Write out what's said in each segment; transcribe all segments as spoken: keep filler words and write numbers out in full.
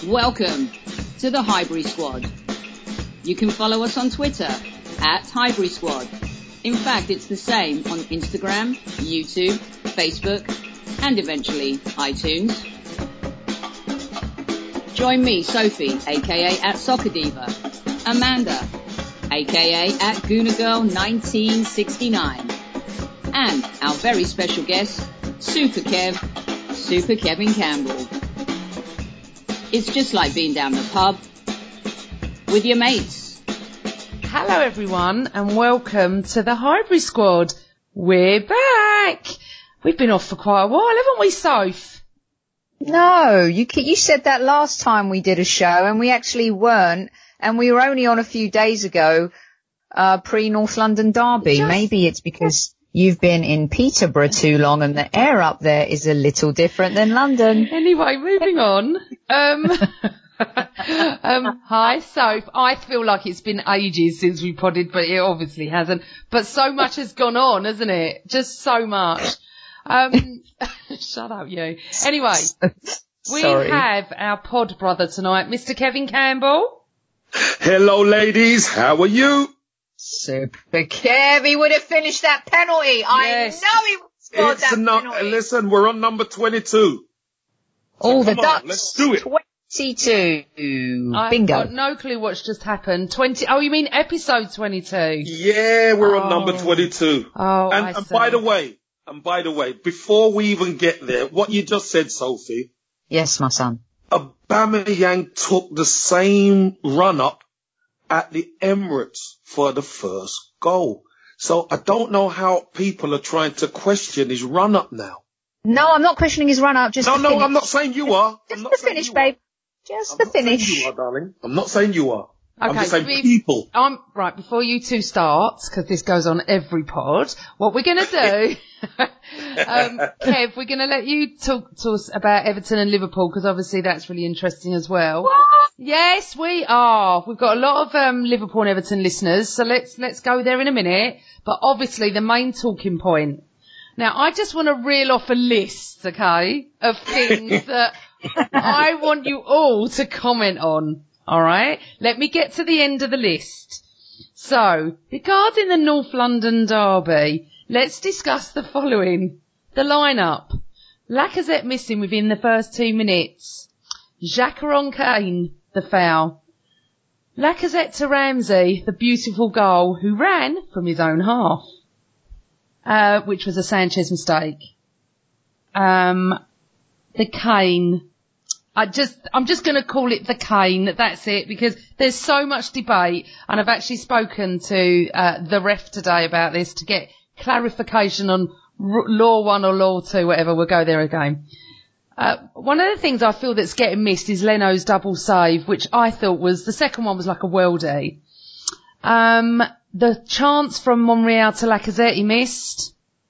Welcome to the Highbury Squad. You can follow us on Twitter at Highbury Squad. In fact, it's the same on Instagram, YouTube, Facebook, and eventually iTunes. Join me, Sophie, aka at Soccer Diva, Amanda, aka at Gooner Girl nineteen sixty-nine, and our very special guest, Super Kev, Super Kevin Campbell. It's just like being down the pub with your mates. Hello everyone and welcome to the Highbury Squad. We're back. We've been off for quite a while, haven't we, Soph? No, you you said that last time we did a show and we actually weren't, and we were only on a few days ago, uh, pre-North London Derby. Just... Maybe it's because you've been in Peterborough too long and the air up there is a little different than London. Anyway, moving on. Um, um, hi, Soph. I feel like it's been ages since we podded, but it obviously hasn't. But so much has gone on, hasn't it? Just so much. Um, shut up, you. Anyway, we Sorry. have our pod brother tonight, Mister Kevin Campbell. Hello, ladies. How are you? Super Kev, he would have finished that penalty. Yes. I know he would have scored It's that not, penalty. listen, we're on number twenty-two. All So the come on, ducks. let's do it. twenty-two. I've Bingo. got no clue what's just happened. Twenty. Oh, you mean episode twenty-two? Yeah, we're on Oh. number twenty-two. Oh, and, I and see. by the way, and by the way, before we even get there, what you just said, Sophie, Yes, my son. Aubameyang took the same run-up at the Emirates for the first goal. So I don't know how people are trying to question his run-up now. No, I'm not questioning his run-up, just No, the no, finish. I'm not saying you are. I'm Just not the saying finish, you are. babe. Just I'm the not saying finish. you are, darling. I'm not saying you are. I'm Okay, just saying we- people. I'm right before you two start, because this goes on every pod. What we're going to do, um, Kev, we're going to let you talk to us about Everton and Liverpool, because obviously that's really interesting as well. What? Yes, we are. We've got a lot of um, Liverpool and Everton listeners, so let's let's go there in a minute. But obviously, the main talking point. Now, I just want to reel off a list, okay, of things that I want you all to comment on. All right, let me get to the end of the list. So, regarding the North London Derby, let's discuss the following. The lineup. Lacazette missing within the first two minutes. Jacques Kane, the foul. Lacazette to Ramsey, the beautiful goal, who ran from his own half, uh, which was a Sanchez mistake. Um, the Kane. I just, I'm just going to call it the Kane. That's it, because there's so much debate, and I've actually spoken to uh, the ref today about this to get clarification on r- law one or law two, whatever. We'll go there again. Uh, one of the things I feel that's getting missed is Leno's double save, which I thought was, the second one was like a worldie. Um, the chance from Monreal to Lacazette he missed.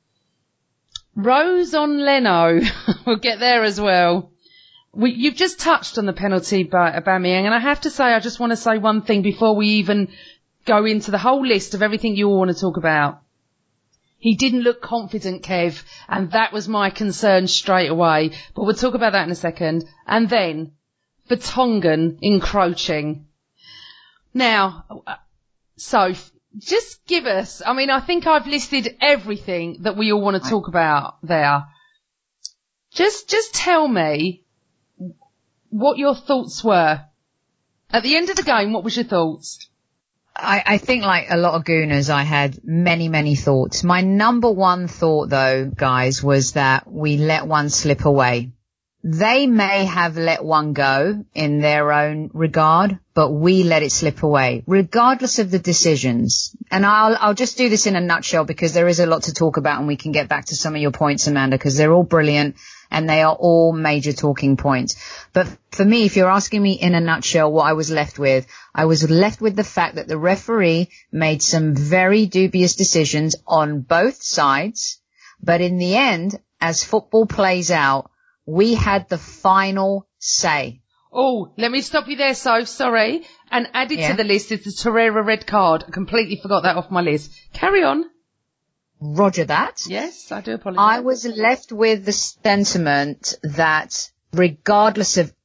Rose on Leno. We'll get there as well. We, you've just touched on the penalty by Aubameyang, and I have to say, I just want to say one thing before we even go into the whole list of everything you all want to talk about. He didn't look confident, Kev, and that was my concern straight away. But we'll talk about that in a second. And then, Vertonghen encroaching. Now, so just give us, I mean, I think I've listed everything that we all want to talk about there. Just, just tell me what your thoughts were. At the end of the game, what was your thoughts? I, I think, like a lot of gooners, I had many, many thoughts. My number one thought, though, guys, was that we let one slip away. They may have let one go in their own regard, but we let it slip away, regardless of the decisions. And I'll, I'll just do this in a nutshell, because there is a lot to talk about, and we can get back to some of your points, Amanda, because they're all brilliant and they are all major talking points. But for me, if you're asking me in a nutshell what I was left with, I was left with the fact that the referee made some very dubious decisions on both sides. But in the end, as football plays out, we had the final say. Oh, let me stop you there, so sorry. And added Yeah. to the list is the Torreira red card. I completely forgot that off my list. Carry on. Roger that. Yes, I do apologise. I was left with the sentiment that regardless of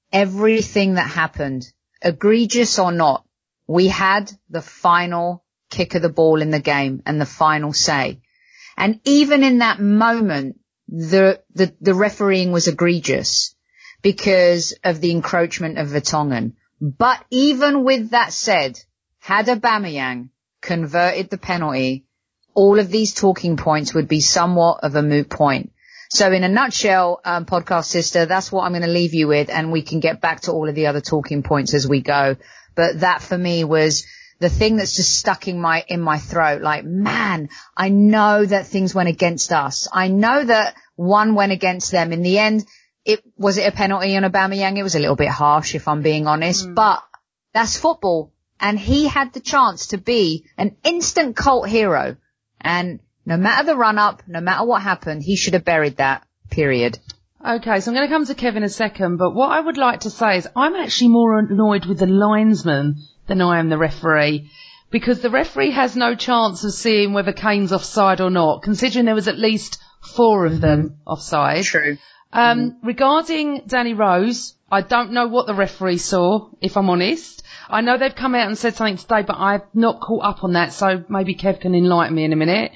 everything that happened, egregious or not, we had the final kick of the ball in the game and the final say. And even in that moment, the, the, the refereeing was egregious because of the encroachment of Vertonghen. But even with that said, had Aubameyang converted the penalty, all of these talking points would be somewhat of a moot point. So in a nutshell, um, podcast sister, that's what I'm going to leave you with, and we can get back to all of the other talking points as we go. But that for me was the thing that's just stuck in my, in my throat. Like, man, I know that things went against us. I know that one went against them. In the end, it, was it a penalty on Aubameyang? It was a little bit harsh, if I'm being honest, mm. but that's football. And he had the chance to be an instant cult hero. And no matter the run up, no matter what happened, he should have buried that, period. Okay, so I'm going to come to Kev in a second, but what I would like to say is I'm actually more annoyed with the linesman than I am the referee, because the referee has no chance of seeing whether Kane's offside or not, considering there was at least four of them offside. True. Um, mm-hmm. Regarding Danny Rose, I don't know what the referee saw, if I'm honest. I know they've come out and said something today, but I've not caught up on that, so maybe Kev can enlighten me in a minute.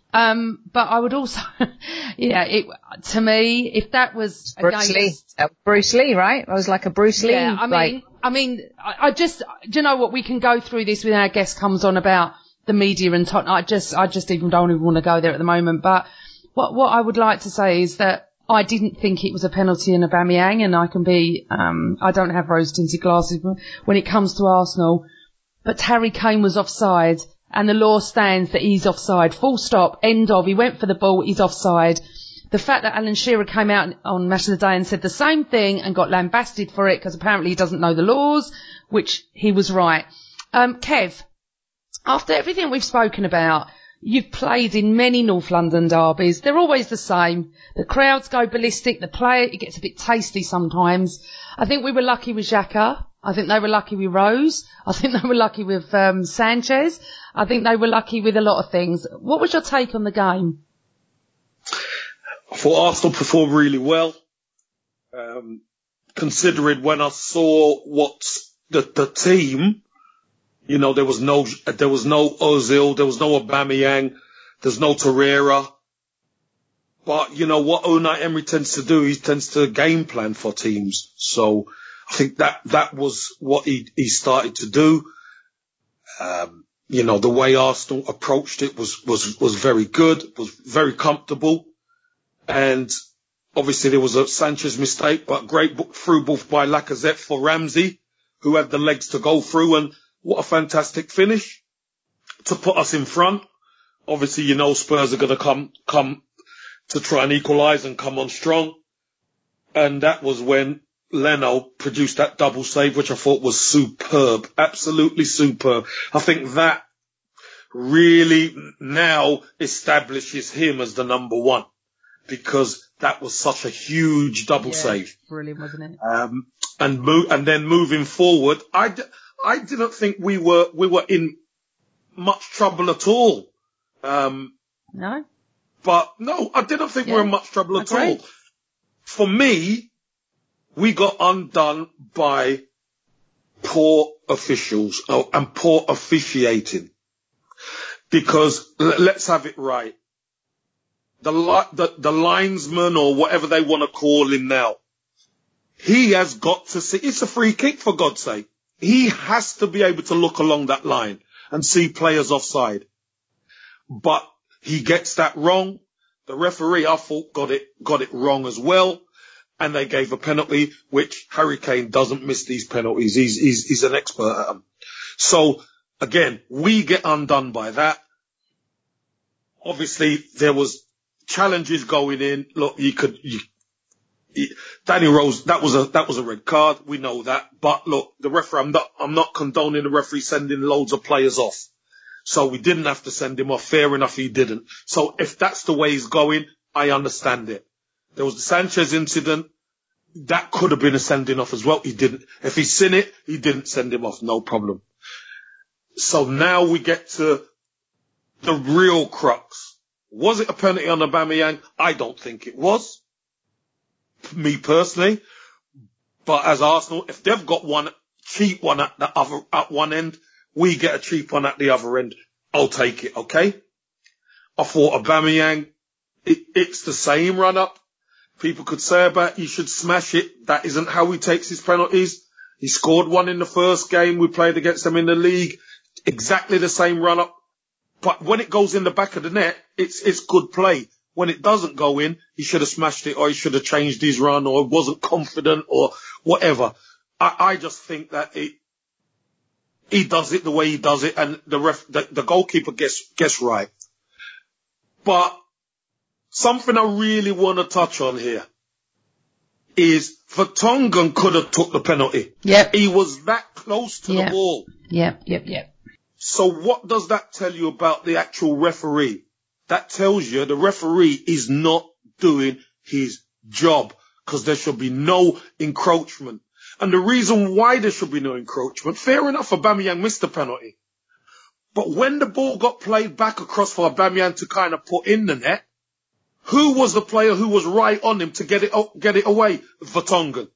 Um, but I would also, yeah, it, to me, if that was Bruce against, Lee, uh, Bruce Lee, right? It was like a Bruce Lee. Yeah, I mean, like, I mean, I, I just, do you know what? We can go through this when our guest comes on about the media and top. I just, I just even don't even want to go there at the moment. But what, what I would like to say is that I didn't think it was a penalty in Aubameyang, and I can be, um, I don't have rose-tinted glasses when it comes to Arsenal. But Harry Kane was offside. And the law stands that he's offside. Full stop. End of. He went for the ball. He's offside. The fact that Alan Shearer came out on Match of the Day and said the same thing and got lambasted for it because apparently he doesn't know the laws, which he was right. Um, Kev, after everything we've spoken about, you've played in many North London derbies. They're always the same. The crowds go ballistic. The player, it gets a bit tasty sometimes. I think we were lucky with Xhaka. I think they were lucky with Rose. I think they were lucky with um, Sanchez. I think they were lucky with a lot of things. What was your take on the game? I thought Arsenal performed really well. Um, considering when I saw what the, the team, you know, there was no, there was no Ozil, there was no Aubameyang, there's no Torreira. But you know what Unai Emery tends to do, he tends to game plan for teams. So I think that, that was what he, he started to do. Um, you know, the way Arsenal approached it was, was, was very good, was very comfortable. And obviously there was a Sanchez mistake, but great through ball by Lacazette for Ramsey, who had the legs to go through. And what a fantastic finish to put us in front. Obviously, you know, Spurs are going to come, come to try and equalise and come on strong. And that was when Leno produced that double save, which I thought was superb, absolutely superb. I think that really now establishes him as the number one, because that was such a huge double yeah, save. Brilliant, wasn't it? Um, and mo- and then moving forward, I, d- I didn't think we were, we were in much trouble at all. Um, no, but no, I didn't think yeah. we were in much trouble at Agreed. all. For me, we got undone by poor officials oh, and poor officiating. Because l- let's have it right. The, li- the, the linesman or whatever they want to call him now, he has got to see, it's a free kick for God's sake. He has to be able to look along that line and see players offside. But he gets that wrong. The referee, I thought, got it, got it wrong as well. And they gave a penalty, which Harry Kane doesn't miss these penalties. He's, he's, he's an expert at them. So again, we get undone by that. Obviously there was challenges going in. Look, you could, you, you, Danny Rose, that was a, that was a red card. We know that. But look, the referee, I'm not, I'm not condoning the referee sending loads of players off. So we didn't have to send him off. Fair enough, he didn't. So if that's the way he's going, I understand it. There was the Sanchez incident. That could have been a sending off as well. He didn't. If he's seen it, he didn't send him off. No problem. So now we get to the real crux. Was it a penalty on Aubameyang? I don't think it was. Me personally. But as Arsenal, if they've got one cheap one at the other, at one end, we get a cheap one at the other end. I'll take it, okay? I thought Aubameyang, it, it's the same run up. People could say about he should smash it. That isn't how he takes his penalties. He scored one in the first game we played against them in the league. Exactly the same run up. But when it goes in the back of the net, it's, it's good play. When it doesn't go in, he should have smashed it, or he should have changed his run, or wasn't confident, or whatever. I, I just think that it, he does it the way he does it, and the ref, the, the goalkeeper gets, gets right. But something I really want to touch on here is Vertonghen could have took the penalty. Yep. He was that close to yep. the ball. Yep, yep, yep. So what does that tell you about the actual referee? That tells you the referee is not doing his job, because there should be no encroachment. And the reason why there should be no encroachment, fair enough, Aubameyang missed the penalty. But when the ball got played back across for Aubameyang to kind of put in the net, who was the player who was right on him to get it get it away? Vertonghen.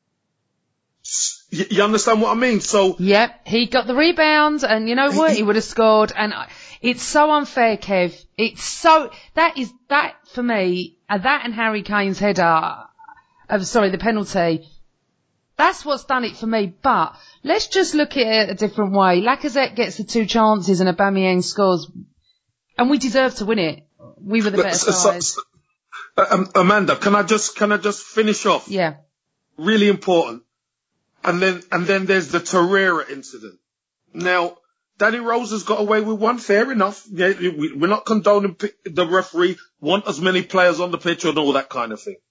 You, you understand what I mean? So yep, he got the rebound, and you know what? He, he would have scored. And it's so unfair, Kev. It's so that is that for me. Uh, that and Harry Kane's header. Uh, sorry, the penalty. That's what's done it for me. But let's just look at it a different way. Lacazette gets the two chances, and Aubameyang scores, and we deserve to win it. We were the better so, side. So, so, um, Amanda, can I just can I just finish off? Yeah. Really important. And then, and then there's the Torreira incident. Now, Danny Rose has got away with one, fair enough. Yeah, we, we're not condoning the referee want as many players on the pitch and all that kind of thing.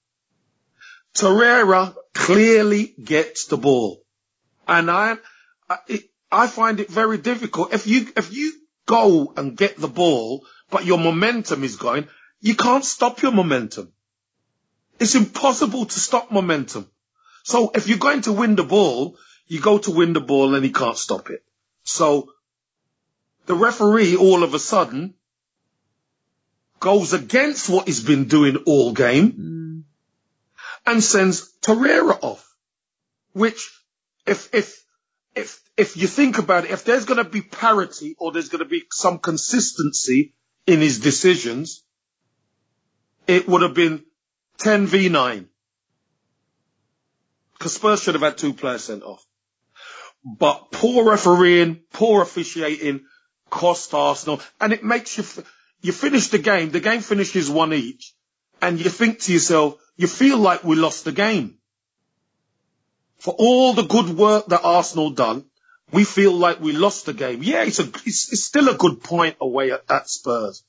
Torreira clearly gets the ball. And I, I, it, I find it very difficult. If you, if you go and get the ball, but your momentum is going, you can't stop your momentum. It's impossible to stop momentum. So if you're going to win the ball, you go to win the ball and he can't stop it. So the referee all of a sudden goes against what he's been doing all game mm. and sends Torreira off, which if, if, if, if you think about it, if there's going to be parity or there's going to be some consistency in his decisions, it would have been ten v nine. Because Spurs should have had two players sent off. But poor refereeing, poor officiating cost Arsenal. And it makes you, f- you finish the game, the game finishes one each, and you think to yourself, you feel like we lost the game. For all the good work that Arsenal done, we feel like we lost the game. Yeah, it's a, it's, it's still a good point away at, at Spurs.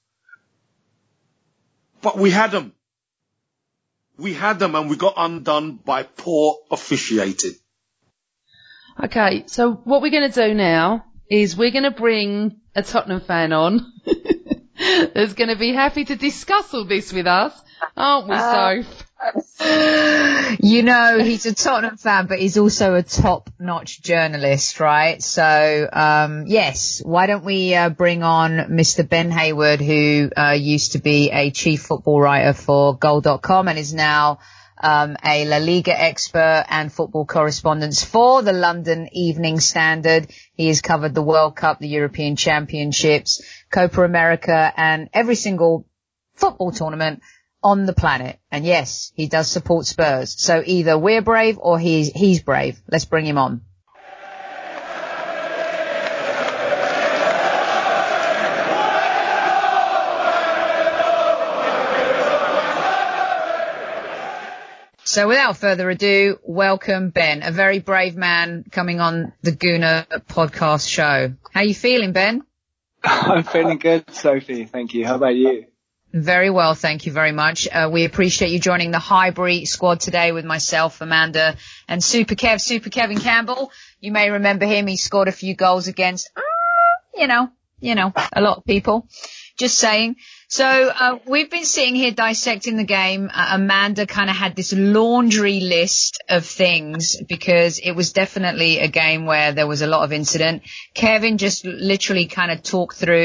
But we had them. We had them and we got undone by poor officiating. Okay, so what we're going to do now is we're going to bring a Tottenham fan on that's going to be happy to discuss all this with us, aren't we, uh, Soph? You know, he's a Tottenham fan, but he's also a top-notch journalist, right? So, um, yes, why don't we uh, bring on Mister Ben Hayward, who uh, used to be a chief football writer for goal dot com and is now um, a La Liga expert and football correspondent for the London Evening Standard. He has covered the World Cup, the European Championships, Copa America, and every single football tournament on the planet. And yes, he does support Spurs. So either we're brave or he's, he's brave. Let's bring him on. So without further ado, welcome Ben, a very brave man coming on the Gooner podcast show. How you feeling, Ben? I'm feeling good, Sophie. Thank you. How about you? Very well, thank you very much. Uh, we appreciate you joining the Highbury squad today with myself, Amanda, and Super Kev, Super Kevin Campbell. You may remember him. He scored a few goals against, uh, you know, you know, a lot of people. Just saying. So uh, we've been sitting here dissecting the game. Uh, Amanda kind of had this laundry list of things because it was definitely a game where there was a lot of incident. Kevin just literally kind of talked through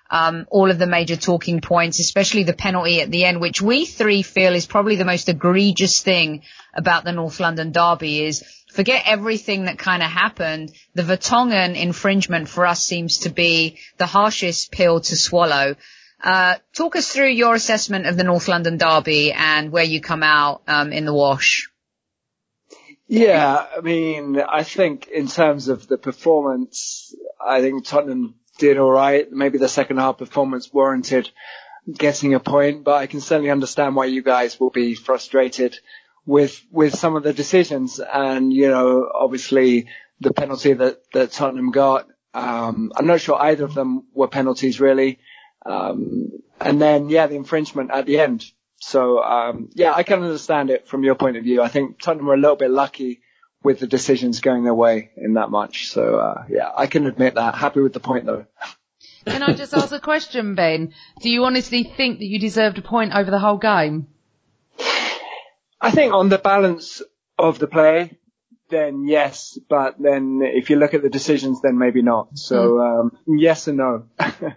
um, all of the major talking points, especially the penalty at the end, which we three feel is probably the most egregious thing about the North London derby is forget everything that kind of happened. The Vertonghen infringement for us seems to be the harshest pill to swallow. Uh, talk us through your assessment of the North London derby and where you come out um, in the wash. Yeah, I mean, I think in terms of the performance, I think Tottenham did all right. Maybe the second half performance warranted getting a point, but I can certainly understand why you guys will be frustrated with with some of the decisions. And, you know, obviously the penalty that, that Tottenham got, um, I'm not sure either of them were penalties really. Um, and then, yeah, the infringement at the end. So, um, yeah, I can understand it from your point of view. I think Tottenham were a little bit lucky with the decisions going their way in that match. So, uh, yeah, I can admit that. Happy with the point, though. Can I just ask a question, Ben? Do you honestly think that you deserved a point over the whole game? I think on the balance of the play, then yes. But then if you look at the decisions, then maybe not. So, um, yes and no.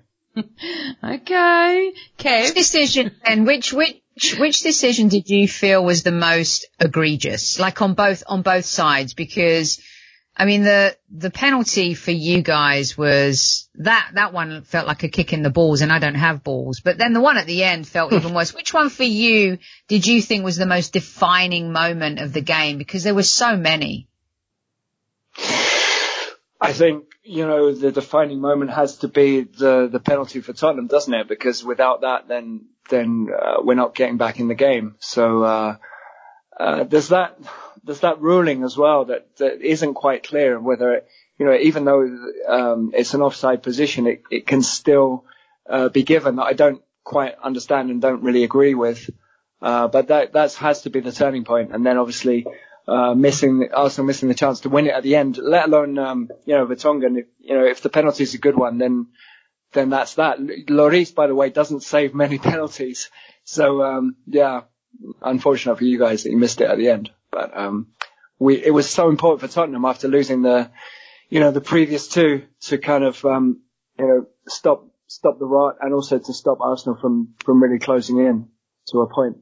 Okay. Kev? Which decision, and which, which, which decision did you feel was the most egregious? Like on both, on both sides? Because, I mean, the, the penalty for you guys was that, that one felt like a kick in the balls, and I don't have balls. But then the one at the end felt even worse. Which one for you did you think was the most defining moment of the game? Because there were so many. I think, you know, the defining moment has to be the, the penalty for Tottenham, doesn't it? Because without that, then, then, uh, we're not getting back in the game. So, uh, uh, there's that, there's that ruling as well that, that isn't quite clear whether, it, you know, even though, um, it's an offside position, it, it can still, uh, be given that I don't quite understand and don't really agree with. Uh, but that, that has to be the turning point. And then obviously, Uh, missing, Arsenal missing the chance to win it at the end, let alone, um, you know, Vertonghen. If, you know, if the penalty is a good one, then, then that's that. Lloris, by the way, doesn't save many penalties. So, um, yeah, unfortunate for you guys that you missed it at the end. But, um, we, it was so important for Tottenham after losing the, you know, the previous two to kind of, um, you know, stop, stop the rot and also to stop Arsenal from, from really closing in to a point.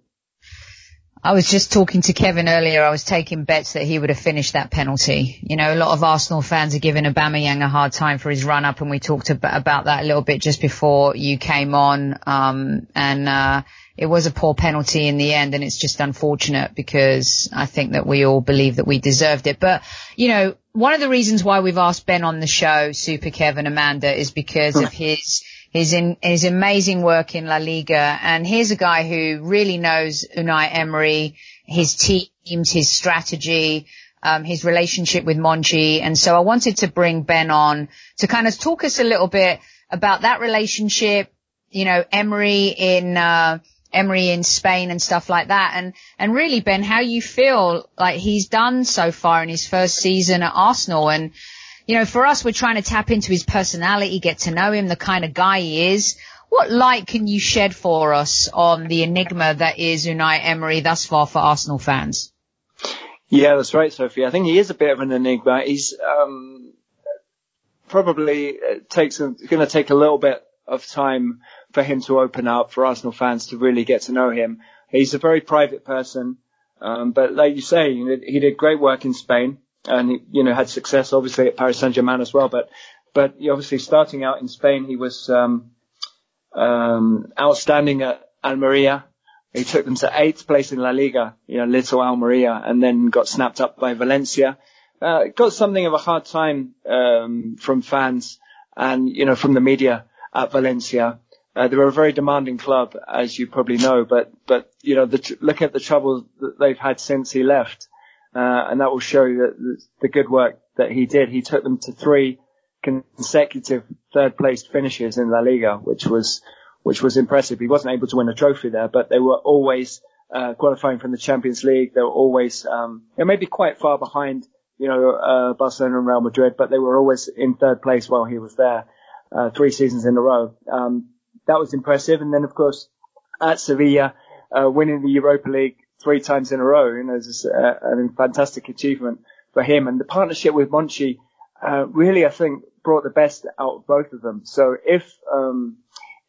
I was just talking to Kevin earlier. I was taking bets that he would have finished that penalty. You know, a lot of Arsenal fans are giving Aubameyang a hard time for his run up, and we talked ab- about that a little bit just before you came on. Um, and, uh, it was a poor penalty in the end, and it's just unfortunate because I think that we all believe that we deserved it. But, you know, one of the reasons why we've asked Ben on the show, Super Kev and Amanda, is because of his His, in, his amazing work in La Liga. And here's a guy who really knows Unai Emery, his teams, his strategy, um, his relationship with Monchi. And so I wanted to bring Ben on to kind of talk us a little bit about that relationship, you know, Emery in, uh, Emery in Spain and stuff like that. And, and really, Ben, how you feel like he's done so far in his first season at Arsenal. And, you know, for us, we're trying to tap into his personality, get to know him, the kind of guy he is. What light can you shed for us on the enigma that is Unai Emery thus far for Arsenal fans? Yeah, that's right, Sophie. I think he is a bit of an enigma. He's um, probably takes going to take a little bit of time for him to open up, for Arsenal fans to really get to know him. He's a very private person, um, but like you say, he did great work in Spain. And, you know, had success obviously at Paris Saint-Germain as well. But, but obviously starting out in Spain, he was, um, um, outstanding at Almeria. He took them to eighth place in La Liga, you know, little Almeria, and then got snapped up by Valencia. Uh, got something of a hard time, um, from fans and, you know, from the media at Valencia. Uh, they were a very demanding club, as you probably know, but, but, you know, the, look at the trouble that they've had since he left. Uh, and that will show you that the good work that he did. He took them to three consecutive third place finishes in La Liga, which was, which was impressive. He wasn't able to win a trophy there, but they were always, uh, qualifying from the Champions League. They were always, um, they may be quite far behind, you know, uh, Barcelona and Real Madrid, but they were always in third place while he was there, uh, three seasons in a row. Um, that was impressive. And then of course at Sevilla, uh, winning the Europa League three times in a row, you know, it's a, a fantastic achievement for him. And the partnership with Monchi, uh, really, I think, brought the best out of both of them. So if, um,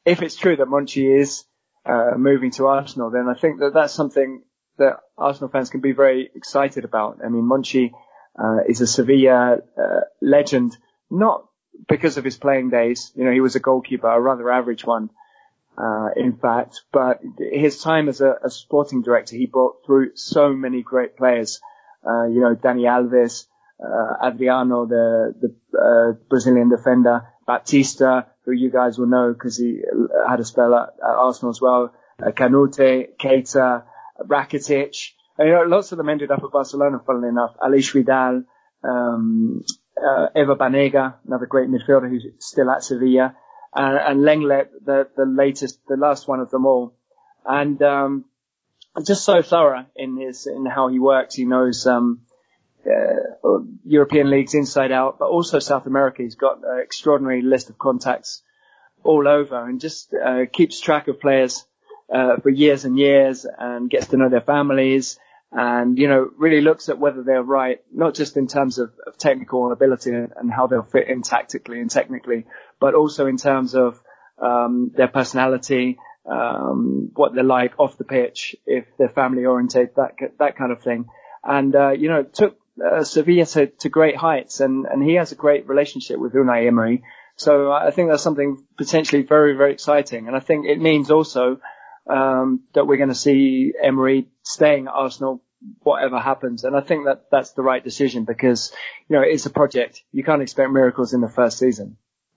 if it's true that Monchi is uh, moving to Arsenal, then I think that that's something that Arsenal fans can be very excited about. I mean, Monchi uh, is a Sevilla uh, legend, not because of his playing days. You know, he was a goalkeeper, a rather average one, uh, in fact. But his time as a, a sporting director, he brought through so many great players. Uh, you know, Dani Alves, uh, Adriano, the, the uh, Brazilian defender, Baptista, who you guys will know because he had a spell at, at Arsenal as well, uh, Canute, Keita, Rakitic. And, you know, lots of them ended up at Barcelona, funnily enough. Aleix Vidal, um, uh, Eva Banega, another great midfielder who's still at Sevilla, and, and Lenglet, the, the latest, the last one of them all. And, um, just so thorough in his, in how he works. He knows, um, uh, European leagues inside out, but also South America. He's got an extraordinary list of contacts all over and just, uh, keeps track of players, uh, for years and years and gets to know their families and, you know, really looks at whether they're right, not just in terms of, of technical ability and how they'll fit in tactically and technically, but also in terms of, um, their personality, um, what they're like off the pitch, if they're family oriented, that, that kind of thing. And, uh, you know, took, uh, Sevilla to, to great heights and, and he has a great relationship with Unai Emery. So I think that's something potentially very, very exciting. And I think it means also, um, that we're going to see Emery staying at Arsenal, whatever happens. And I think that that's the right decision because, you know, it's a project. You can't expect miracles in the first season.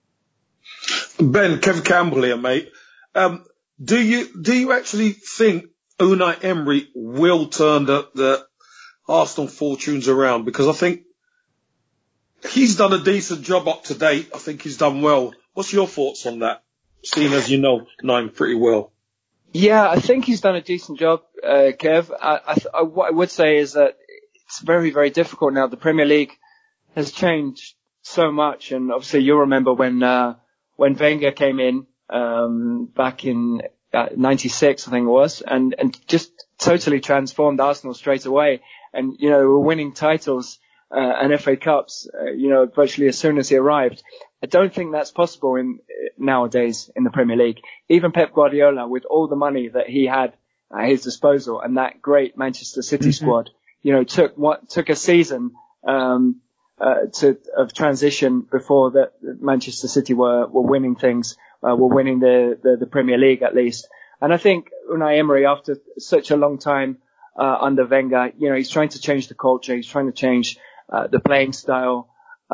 Ben, Kev Campbell here, mate. Um, Do you do you actually think Unai Emery will turn the, the Arsenal fortunes around? Because I think he's done a decent job up to date. I think he's done well. What's your thoughts on that? Seeing as you know Nine pretty well. Yeah, I think he's done a decent job, uh, Kev. I, I, I, what I would say is that it's very, very difficult now. The Premier League has changed so much, and obviously you'll remember when uh, when Wenger came in. Um, back in uh, ninety-six, I think it was, and, and just totally transformed Arsenal straight away. And, you know, we're winning titles, uh, and F A Cups, uh, you know, virtually as soon as he arrived. I don't think that's possible in, nowadays in the Premier League. Even Pep Guardiola, with all the money that he had at his disposal and that great Manchester City mm-hmm. squad, you know, took what, took a season, um, uh, to, of transition before that Manchester City were, were winning things. Uh, we're winning the, the, the Premier League at least. And I think Unai Emery, after such a long time, uh, under Wenger, you know, he's trying to change the culture. He's trying to change, uh, the playing style,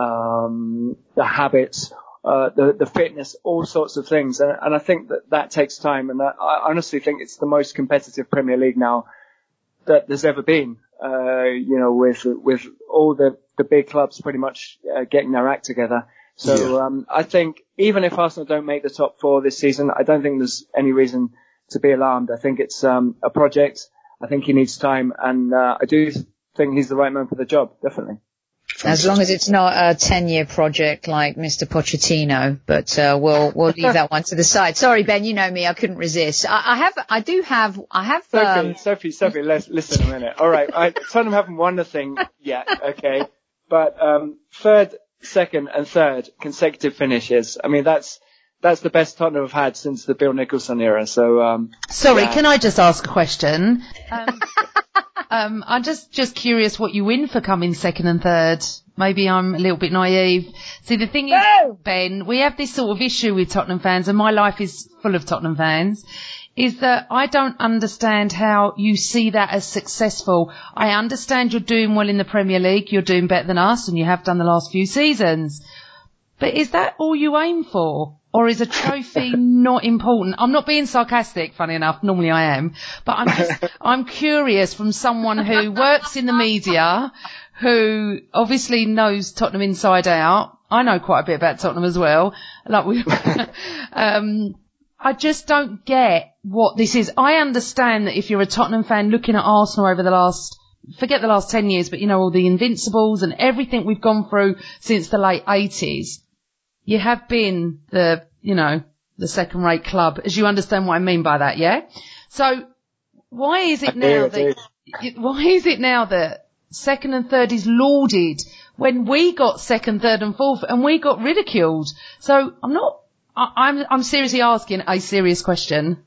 um, the habits, uh, the, the fitness, all sorts of things. And, and I think that that takes time. And I, I honestly think it's the most competitive Premier League now that there's ever been, uh, you know, with, with all the, the big clubs pretty much uh, getting their act together. So, yeah. um, I think even if Arsenal don't make the top four this season, I don't think there's any reason to be alarmed. I think it's, um, a project. I think he needs time and, uh, I do think he's the right man for the job, definitely. As long as it's not a ten-year project like Mister Pochettino, but uh, we'll we'll leave that one to the side. Sorry, Ben, you know me, I couldn't resist. I, I have, I do have, I have. Sophie, um... Sophie, Sophie, let's listen a minute. All right, I, Tottenham haven't won the thing yet, okay, but um, third, second, and third consecutive finishes. I mean, that's that's the best Tottenham have had since the Bill Nicholson era. So, um, sorry, yeah. Can I just ask a question? Um, Um, I'm just, just curious what you win for coming second and third. Maybe I'm a little bit naive. See, the thing is, no! Ben, we have this sort of issue with Tottenham fans, and my life is full of Tottenham fans, is that I don't understand how you see that as successful. I understand you're doing well in the Premier League, you're doing better than us, and you have done the last few seasons. But is that all you aim for? Or is a trophy not important? I'm not being sarcastic, funny enough. Normally I am. But I'm just, I'm curious from someone who works in the media, who obviously knows Tottenham inside out. I know quite a bit about Tottenham as well. Like we, um, I just don't get what this is. I understand that if you're a Tottenham fan looking at Arsenal over the last, forget the last ten years, but you know, all the Invincibles and everything we've gone through since the late eighties. You have been the, you know, the second-rate club, as you understand what I mean by that, yeah? So why is it now that, why is it now that second and third is lauded when we got second, third and fourth and we got ridiculed? So I'm not, I, I'm I'm seriously asking a serious question.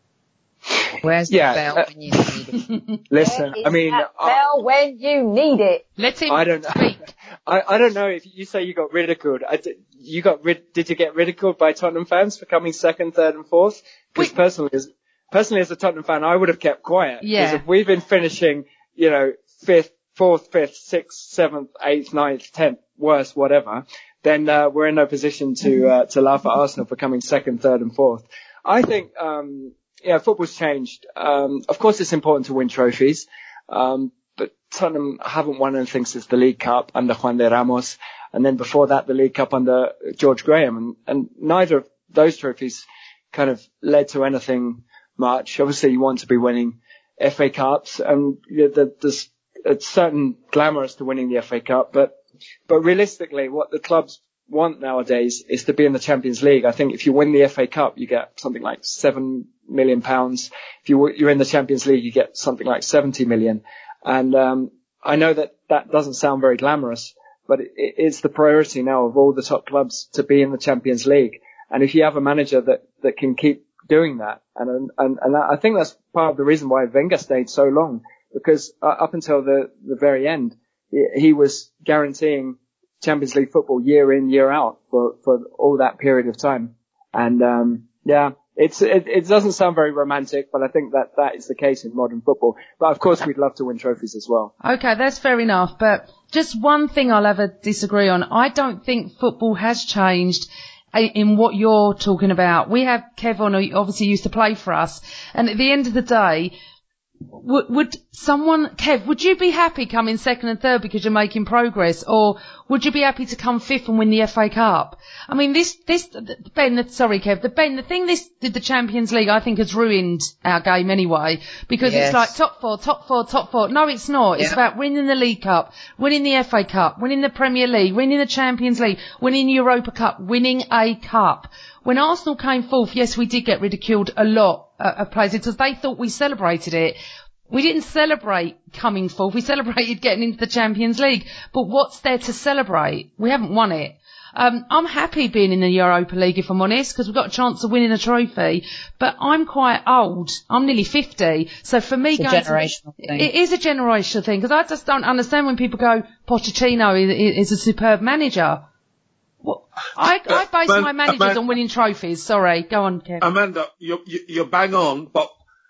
Where's the Yeah, bell uh, when you need it? Listen, Where is I mean, that I, bell when you need it? Let him I don't know. speak. I, I don't know if you say you got ridiculed. I did, you got rid, did you get ridiculed by Tottenham fans for coming second, third, and fourth? Because personally, as personally as a Tottenham fan, I would have kept quiet. Because Yeah. if we've been finishing, you know, fifth, fourth, fifth, sixth, seventh, eighth, ninth, tenth, worst, whatever, then uh, we're in no position to uh, to laugh at Arsenal for coming second, third, and fourth. I think, um, yeah, football's changed. Um, of course, it's important to win trophies. Um, But Tottenham haven't won anything since the League Cup under Juan de Ramos, and then before that the League Cup under George Graham, and, and neither of those trophies kind of led to anything much. Obviously, you want to be winning F A Cups, and you know, the, there's a certain glamours to winning the F A Cup, but but realistically, what the clubs want nowadays is to be in the Champions League. I think if you win the F A Cup, you get something like seven million pounds. If you you're in the Champions League, you get something like seventy million. And um, I know that that doesn't sound very glamorous, but it, it's the priority now of all the top clubs to be in the Champions League. And if you have a manager that, that can keep doing that, and and, and I think that's part of the reason why Wenger stayed so long, because uh, up until the, the very end, he, he was guaranteeing Champions League football year in, year out for, for all that period of time. And um, yeah. It's, it, it doesn't sound very romantic, but I think that that is the case in modern football. But of course, we'd love to win trophies as well. Okay, that's fair enough. But just one thing I'll ever disagree on. I don't think football has changed in what you're talking about. We have Kevin, who obviously used to play for us. And at the end of the day, would, would someone, Kev, would you be happy coming second and third because you're making progress? Or would you be happy to come fifth and win the F A Cup? I mean, this, this, Ben, the, sorry, Kev, the Ben, the thing this, did the Champions League, I think has ruined our game anyway, because Yes. it's like top four, top four, top four. No, it's not. It's Yeah. about winning the League Cup, winning the F A Cup, winning the Premier League, winning the Champions League, winning the Europa Cup, winning a cup. When Arsenal came fourth, yes, we did get ridiculed a lot uh, of players because they thought we celebrated it. We didn't celebrate coming fourth. We celebrated getting into the Champions League. But what's there to celebrate? We haven't won it. Um, I'm happy being in the Europa League, if I'm honest, because we've got a chance of winning a trophy. But I'm quite old. I'm nearly fifty. So for me, It's a going generational to, thing. it is a generational thing, because I just don't understand when people go, Pochettino is, is a superb manager. Well, I, I base But- my managers but- on winning trophies. Sorry, go on, Kev. Amanda, you're, you're bang on, but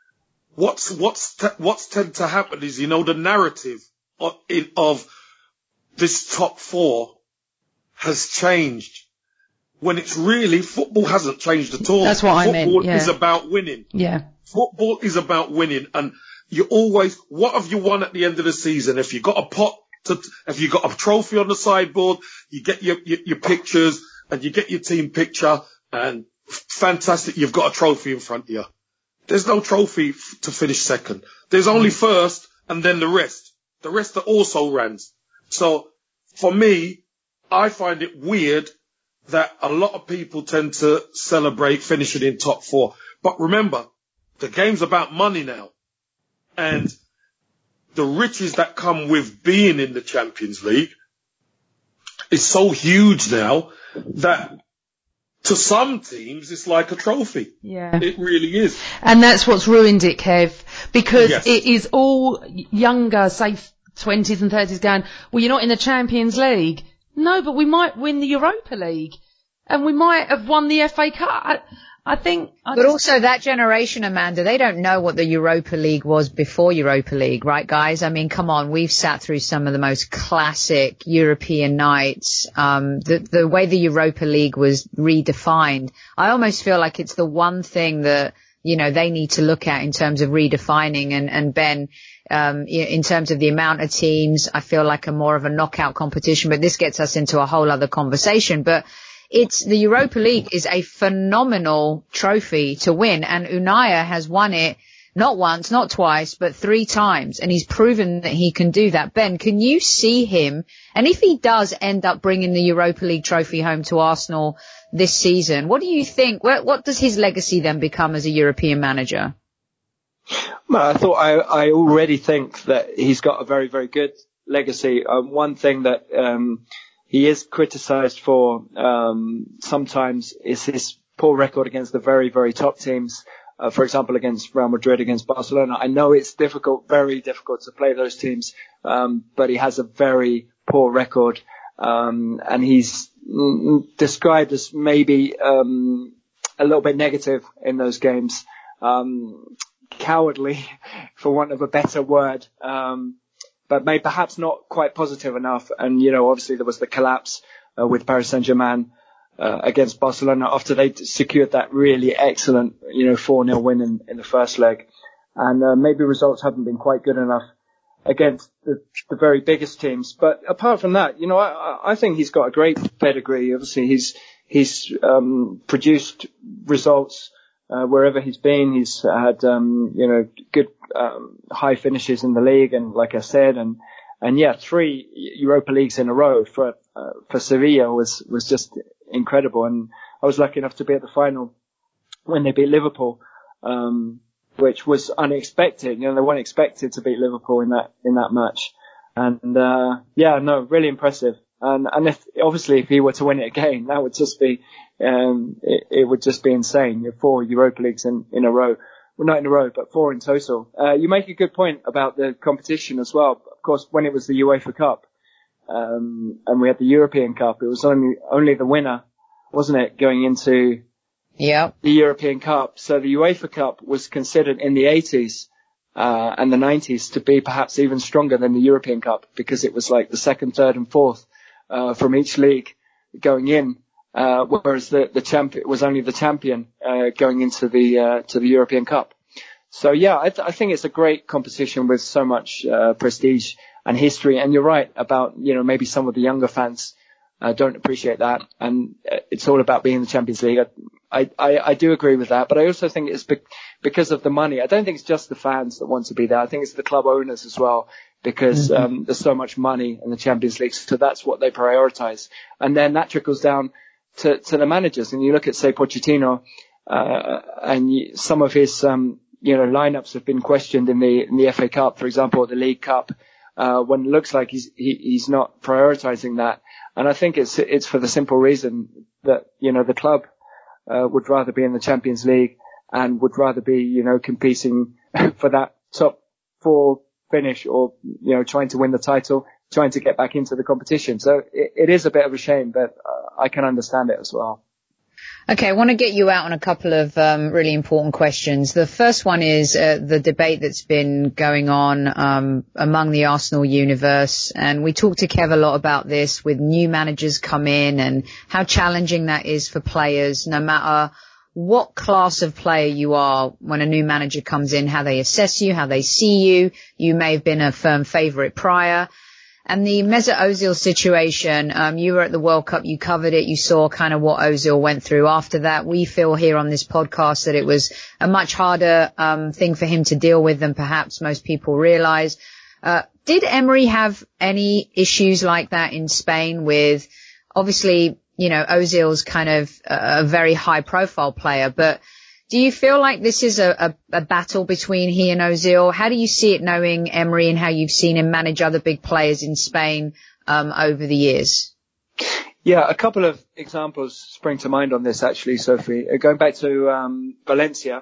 what's what's te- what's tend to happen is, you know, the narrative of, in, of this top four has changed when it's really football hasn't changed at all. That's what I meant, Football yeah. is about winning. Yeah. Football is about winning, and you always, what have you won at the end of the season? If you got a pot, to, if you got a trophy on the sideboard, you get your, your your pictures and you get your team picture, and fantastic, you've got a trophy in front of you. There's no trophy f- to finish second. There's only first and then the rest. The rest are also runs. So for me, I find it weird that a lot of people tend to celebrate finishing in top four. But remember, the game's about money now. And the riches that come with being in the Champions League is so huge now that to some teams it's like a trophy. Yeah. It really is. And that's what's ruined it, Kev, because Yes. it is all younger, say twenties and thirties going, well, you're not in the Champions League. No, but we might win the Europa League. And we might have won the F A Cup. I, I think... I But just- also that generation, Amanda, they don't know what the Europa League was before Europa League, right, guys? I mean, come on, we've sat through some of the most classic European nights. Um, the, the way the Europa League was redefined, I almost feel like it's the one thing that, you know, they need to look at in terms of redefining. And, and Ben, um, in terms of the amount of teams, I feel like a more of a knockout competition, but this gets us into a whole other conversation. But it's the Europa League is a phenomenal trophy to win, and Unai has won it not once, not twice, but three times, and he's proven that he can do that. Ben, can you see him? And if he does end up bringing the Europa League trophy home to Arsenal this season, what do you think? What, what does his legacy then become as a European manager? Well, I thought I, I already think that he's got a very, very good legacy. Um, one thing that um, he is criticised for um, sometimes is his poor record against the very, very top teams. Uh, for example, against Real Madrid, against Barcelona. I know it's difficult, very difficult to play those teams, um, but he has a very poor record, um, and he's mm, described as maybe um, a little bit negative in those games, um, cowardly, for want of a better word, um, but maybe perhaps not quite positive enough. And you know, obviously there was the collapse uh, with Paris Saint-Germain. Uh, against Barcelona after they secured that really excellent, you know, four nil win in, in the first leg. And uh, maybe results haven't been quite good enough against the, the very biggest teams. But apart from that, you know, I, I think he's got a great pedigree. Obviously, he's he's um, produced results uh, wherever he's been. He's had, um, you know, good um, high finishes in the league. And like I said, and and yeah, three Europa Leagues in a row for uh, for Sevilla was was just incredible. And I was lucky enough to be at the final when they beat Liverpool, um, which was unexpected. You know, they weren't expected to beat Liverpool in that in that match. And uh, yeah, no, really impressive. And and if obviously if he were to win it again, that would just be um, it, it would just be insane. You know, four Europa Leagues in in a row. Well, not in a row, but four in total. Uh, you make a good point about the competition as well. Of course, when it was the UEFA Cup, um, and we had the European Cup, it was only, only the winner, wasn't it, going into yeah. the European Cup. So the UEFA Cup was considered in the eighties, uh, and the nineties to be perhaps even stronger than the European Cup, because it was like the second, third and fourth, uh, from each league going in. Uh, whereas the, the champion was only the champion, uh, going into the, uh, to the European Cup. So yeah, I, th- I think it's a great competition with so much, uh, prestige and history. And you're right about, you know, maybe some of the younger fans, uh, don't appreciate that. And it's all about being in the Champions League. I, I, I do agree with that, but I also think it's be- because of the money. I don't think it's just the fans that want to be there. I think it's the club owners as well, because, mm-hmm. um, there's so much money in the Champions League. So that's what they prioritize. And then that trickles down to, to the managers. And you look at, say, Pochettino, uh, and you, some of his, um, you know, lineups have been questioned in the, in the F A Cup, for example, or the League Cup, uh, when it looks like he's, he, he's not prioritizing that. And I think it's, it's for the simple reason that, you know, the club, uh, would rather be in the Champions League and would rather be, you know, competing for that top four finish, or, you know, trying to win the title, trying to get back into the competition. So it, it is a bit of a shame, but uh, I can understand it as well. Okay, I want to get you out on a couple of um, really important questions. The first one is uh, the debate that's been going on um, among the Arsenal universe. And we talked to Kev a lot about this with new managers come in and how challenging that is for players, no matter what class of player you are. When a new manager comes in, how they assess you, how they see you. You may have been a firm favourite prior. And the Mesut Ozil situation, um, you were at the World Cup, you covered it, you saw kind of what Ozil went through after that. We feel here on this podcast that it was a much harder um thing for him to deal with than perhaps most people realise. Uh, did Emery have any issues like that in Spain with, obviously, you know, Ozil's kind of a, a very high profile player, but do you feel like this is a, a, a battle between he and Ozil? How do you see it, knowing Emery and how you've seen him manage other big players in Spain um, over the years? Yeah, a couple of examples spring to mind on this, actually, Sophie. Uh, going back to um, Valencia,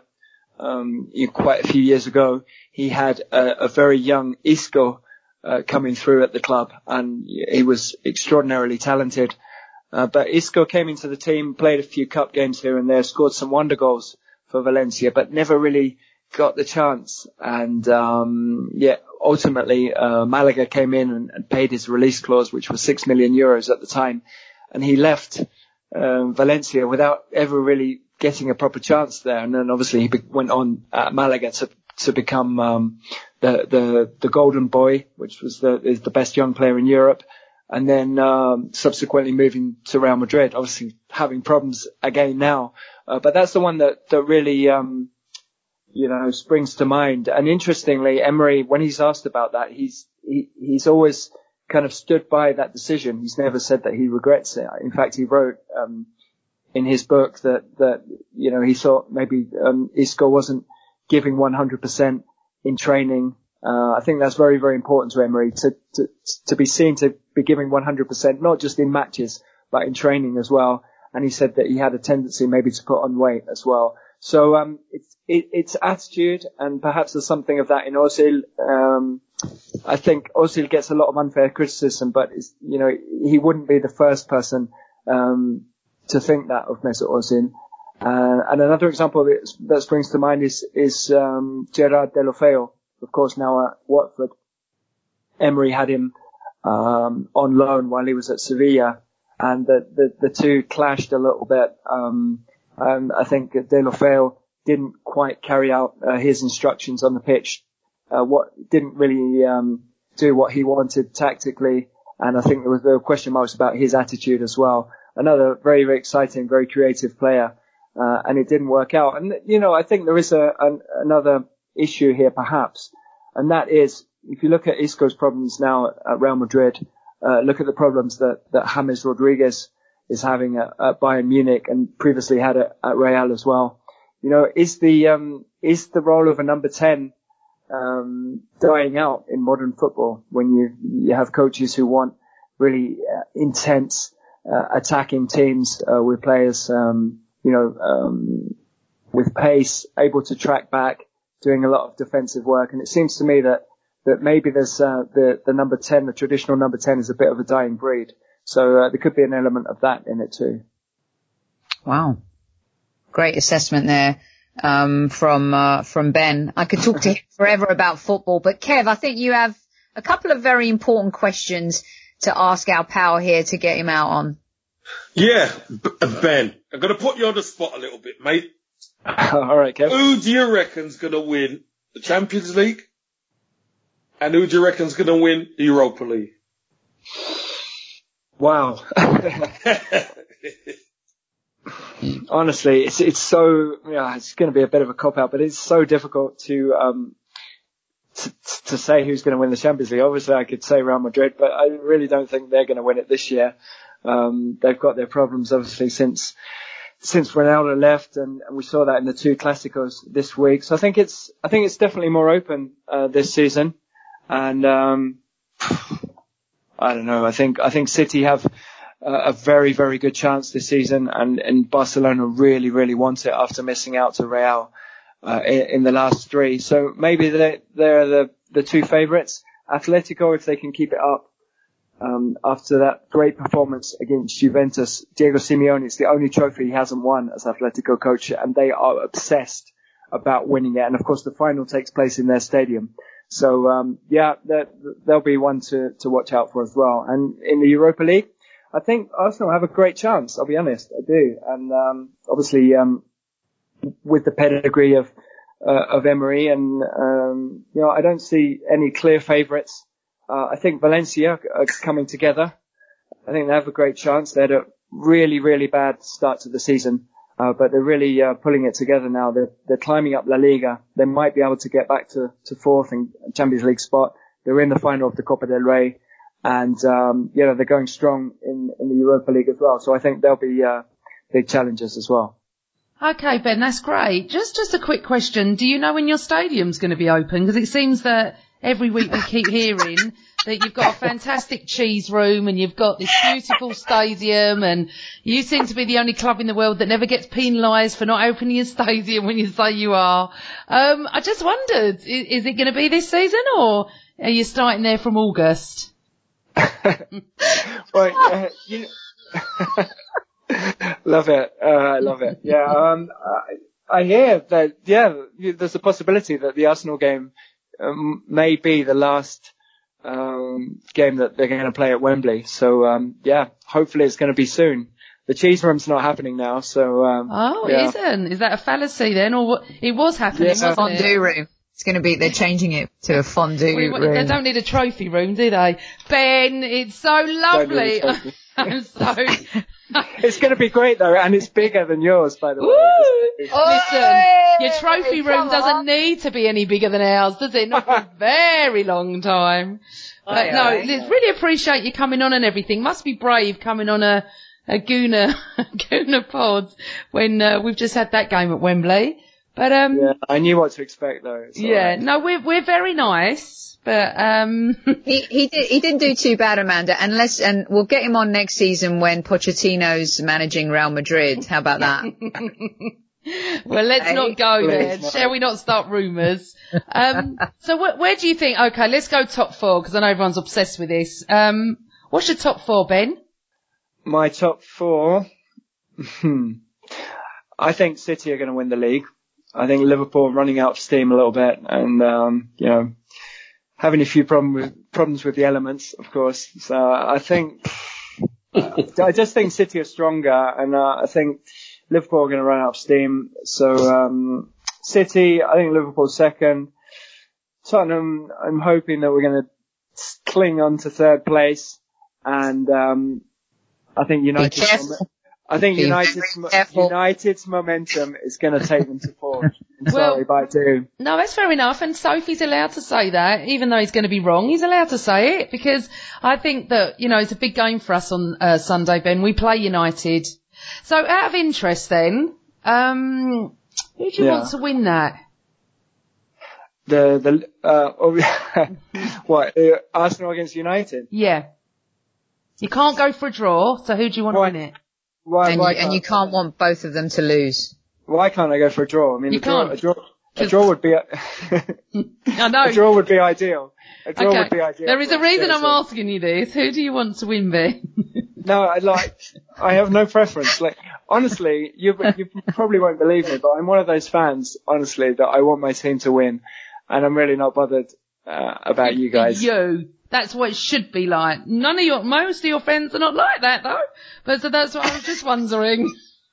um, you know, quite a few years ago, he had a, a very young Isco uh, coming through at the club, and he was extraordinarily talented. Uh, but Isco came into the team, played a few cup games here and there, scored some wonder goals for Valencia, but never really got the chance. And, um, yeah, ultimately, uh, Malaga came in and, and paid his release clause, which was six million euros at the time. And he left, um, Valencia without ever really getting a proper chance there. And then obviously he be- went on at Malaga to, to become, um, the, the, the golden boy, which was the, is the best young player in Europe. And then, um, subsequently moving to Real Madrid, obviously having problems again now. Uh, but that's the one that, that really, um, you know, springs to mind. And interestingly, Emery, when he's asked about that, he's, he, he's always kind of stood by that decision. He's never said that he regrets it. In fact, he wrote, um, in his book that, that, you know, he thought maybe, um, Isco wasn't giving one hundred percent in training. Uh, I think that's very, very important to Emery to, to, to be seen to be giving one hundred percent, not just in matches, but in training as well. and he said that he had a tendency maybe to put on weight as well. So um, it's it, it's attitude, and perhaps there's something of that in Ozil. Um, I think Ozil gets a lot of unfair criticism, but it's, you know, he wouldn't be the first person um, to think that of Mesut Ozil. Uh, and another example that, that springs to mind is is um, Gerard Deulofeu, of course, now at Watford. Emery had him um, on loan while he was at Sevilla, and the the, the two clashed a little bit. Um, and I think Deulofeu didn't quite carry out uh, his instructions on the pitch. Uh, what didn't really um, do what he wanted tactically, and I think there was there were question marks about his attitude as well. Another very, very exciting, very creative player, uh, and it didn't work out. And you know, I think there is a an, another issue here, perhaps, and that is if you look at Isco's problems now at, at Real Madrid, uh, look at the problems that that James Rodriguez is having at, at Bayern Munich and previously had at, at Real as well. You know, is the um, is the role of a number ten um, dying out in modern football when you you have coaches who want really uh, intense uh, attacking teams uh, with players, um, you know, um, with pace, able to track back, doing a lot of defensive work. And it seems to me that that maybe there's uh, the the number ten, the traditional number ten, is a bit of a dying breed. So uh, there could be an element of that in it too. Wow. Great assessment there um, from uh, from Ben. I could talk to him forever about football, but Kev, I think you have a couple of very important questions to ask our pal here to get him out on. Yeah, Ben, I'm going to put you on the spot a little bit, mate. All right, Kev. Who do you reckon's going to win the Champions League? And who do you reckon's going to win the Europa League? Wow. Honestly, it's it's so yeah, it's going to be a bit of a cop out, but it's so difficult to um to, to say who's going to win the Champions League. Obviously, I could say Real Madrid, but I really don't think they're going to win it this year. Um, they've got their problems obviously since since Ronaldo left, and, and we saw that in the two Clásicos this week. So I think it's I think it's definitely more open uh, this season, and um, I don't know. I think I think City have a very, very good chance this season, and, and Barcelona really, really want it after missing out to Real uh, in, in the last three. So maybe they, they're the, the two favourites. Atletico, if they can keep it up um, after that great performance against Juventus. Diego Simeone, it's the only trophy he hasn't won as Atletico coach, and they are obsessed about winning it. And of course, the final takes place in their stadium. So um, yeah, they'll be one to, to watch out for as well. And in the Europa League, I think Arsenal have a great chance, I'll be honest, I do. And um, obviously um, with the pedigree of uh, of Emery, and um, you know, I don't see any clear favourites. Uh, I think Valencia are coming together. I think they have a great chance. They had a really, really bad start to the season, uh, but they're really uh, pulling it together now. They're, they're climbing up La Liga. They might be able to get back to, to fourth in Champions League spot. They're in the final of the Copa del Rey. And, um, you know, they're going strong in, in the Europa League as well. So I think they'll be, uh, big challengers as well. Okay, Ben, that's great. Just, just a quick question. Do you know when your stadium's going to be open? Because it seems that every week we keep hearing that you've got a fantastic cheese room and you've got this beautiful stadium, and you seem to be the only club in the world that never gets penalised for not opening a stadium when you say you are. Um, I just wondered, is, is it going to be this season, or are you starting there from August? Well, uh, you love it. Uh, I love it. Yeah. Um, I, I hear that. Yeah, there's a possibility that the Arsenal game um, may be the last um, game that they're going to play at Wembley. So um, yeah, hopefully it's going to be soon. The cheese room's not happening now, so um, oh, yeah. It isn't? Is that a fallacy then, or what? It was happening? Yeah, wasn't fondue it? room. It's going to be, they're changing it to a fondue we, room. They don't need a trophy room, do they? Ben, it's so lovely. I'm so... It's going to be great though, and it's bigger than yours, by the way. Listen, your trophy room doesn't need to be any bigger than ours, does it? Not for a very long time. But aye, no, aye. let's really appreciate you coming on and everything. Must be brave coming on a, a Gooner, Gooner pod when uh, we've just had that game at Wembley. But um, yeah, I knew what to expect though. It's yeah, right. no, we're we're very nice, But um he he did he didn't do too bad, Amanda. Unless and we'll get him on next season when Pochettino's managing Real Madrid. How about that? Well, let's Hey, not go there. please, no. Shall we not start rumours? Um, so wh- where do you think? Okay, let's go top four because I know everyone's obsessed with this. Um, what's your top four, Ben? My top four. Hmm. I think City are going to win the league. I think Liverpool are running out of steam a little bit, and um, you know, having a few problem with, problems with the elements, of course. So I think uh, I just think City are stronger, and uh, I think Liverpool are going to run out of steam. So um, City, I think Liverpool second. Tottenham, I'm hoping that we're going to cling on to third place, and um, I think United. Be careful. I think Be United's, very careful. United's momentum is going to take them to fourth. I'm Well- sorry, but I do. No, that's fair enough, and Sophie's allowed to say that, even though he's going to be wrong. He's allowed to say it because I think that, you know, it's a big game for us on uh, Sunday, Ben. We play United. So, out of interest, then, um, who do you Yeah. want to win that? The the uh, oh, what uh, Arsenal against United? Yeah, you can't go for a draw. So, who do you want Why- to win it? Why And you, why and you can't want both of them to lose. Why can't I go for a draw? I mean, You a draw, can't. a draw, a draw would be a, I know. a draw would be ideal. A draw Okay. would be ideal. There is for a reason us, I'm yeah, asking you this. Who do you want to win, Ben? No, I like. I have no preference. Like, honestly, you you probably won't believe me, but I'm one of those fans, honestly, that I want my team to win, and I'm really not bothered uh, about you guys. You. That's what it should be like. None of your, most of your friends are not like that though. But so that's what I was just wondering.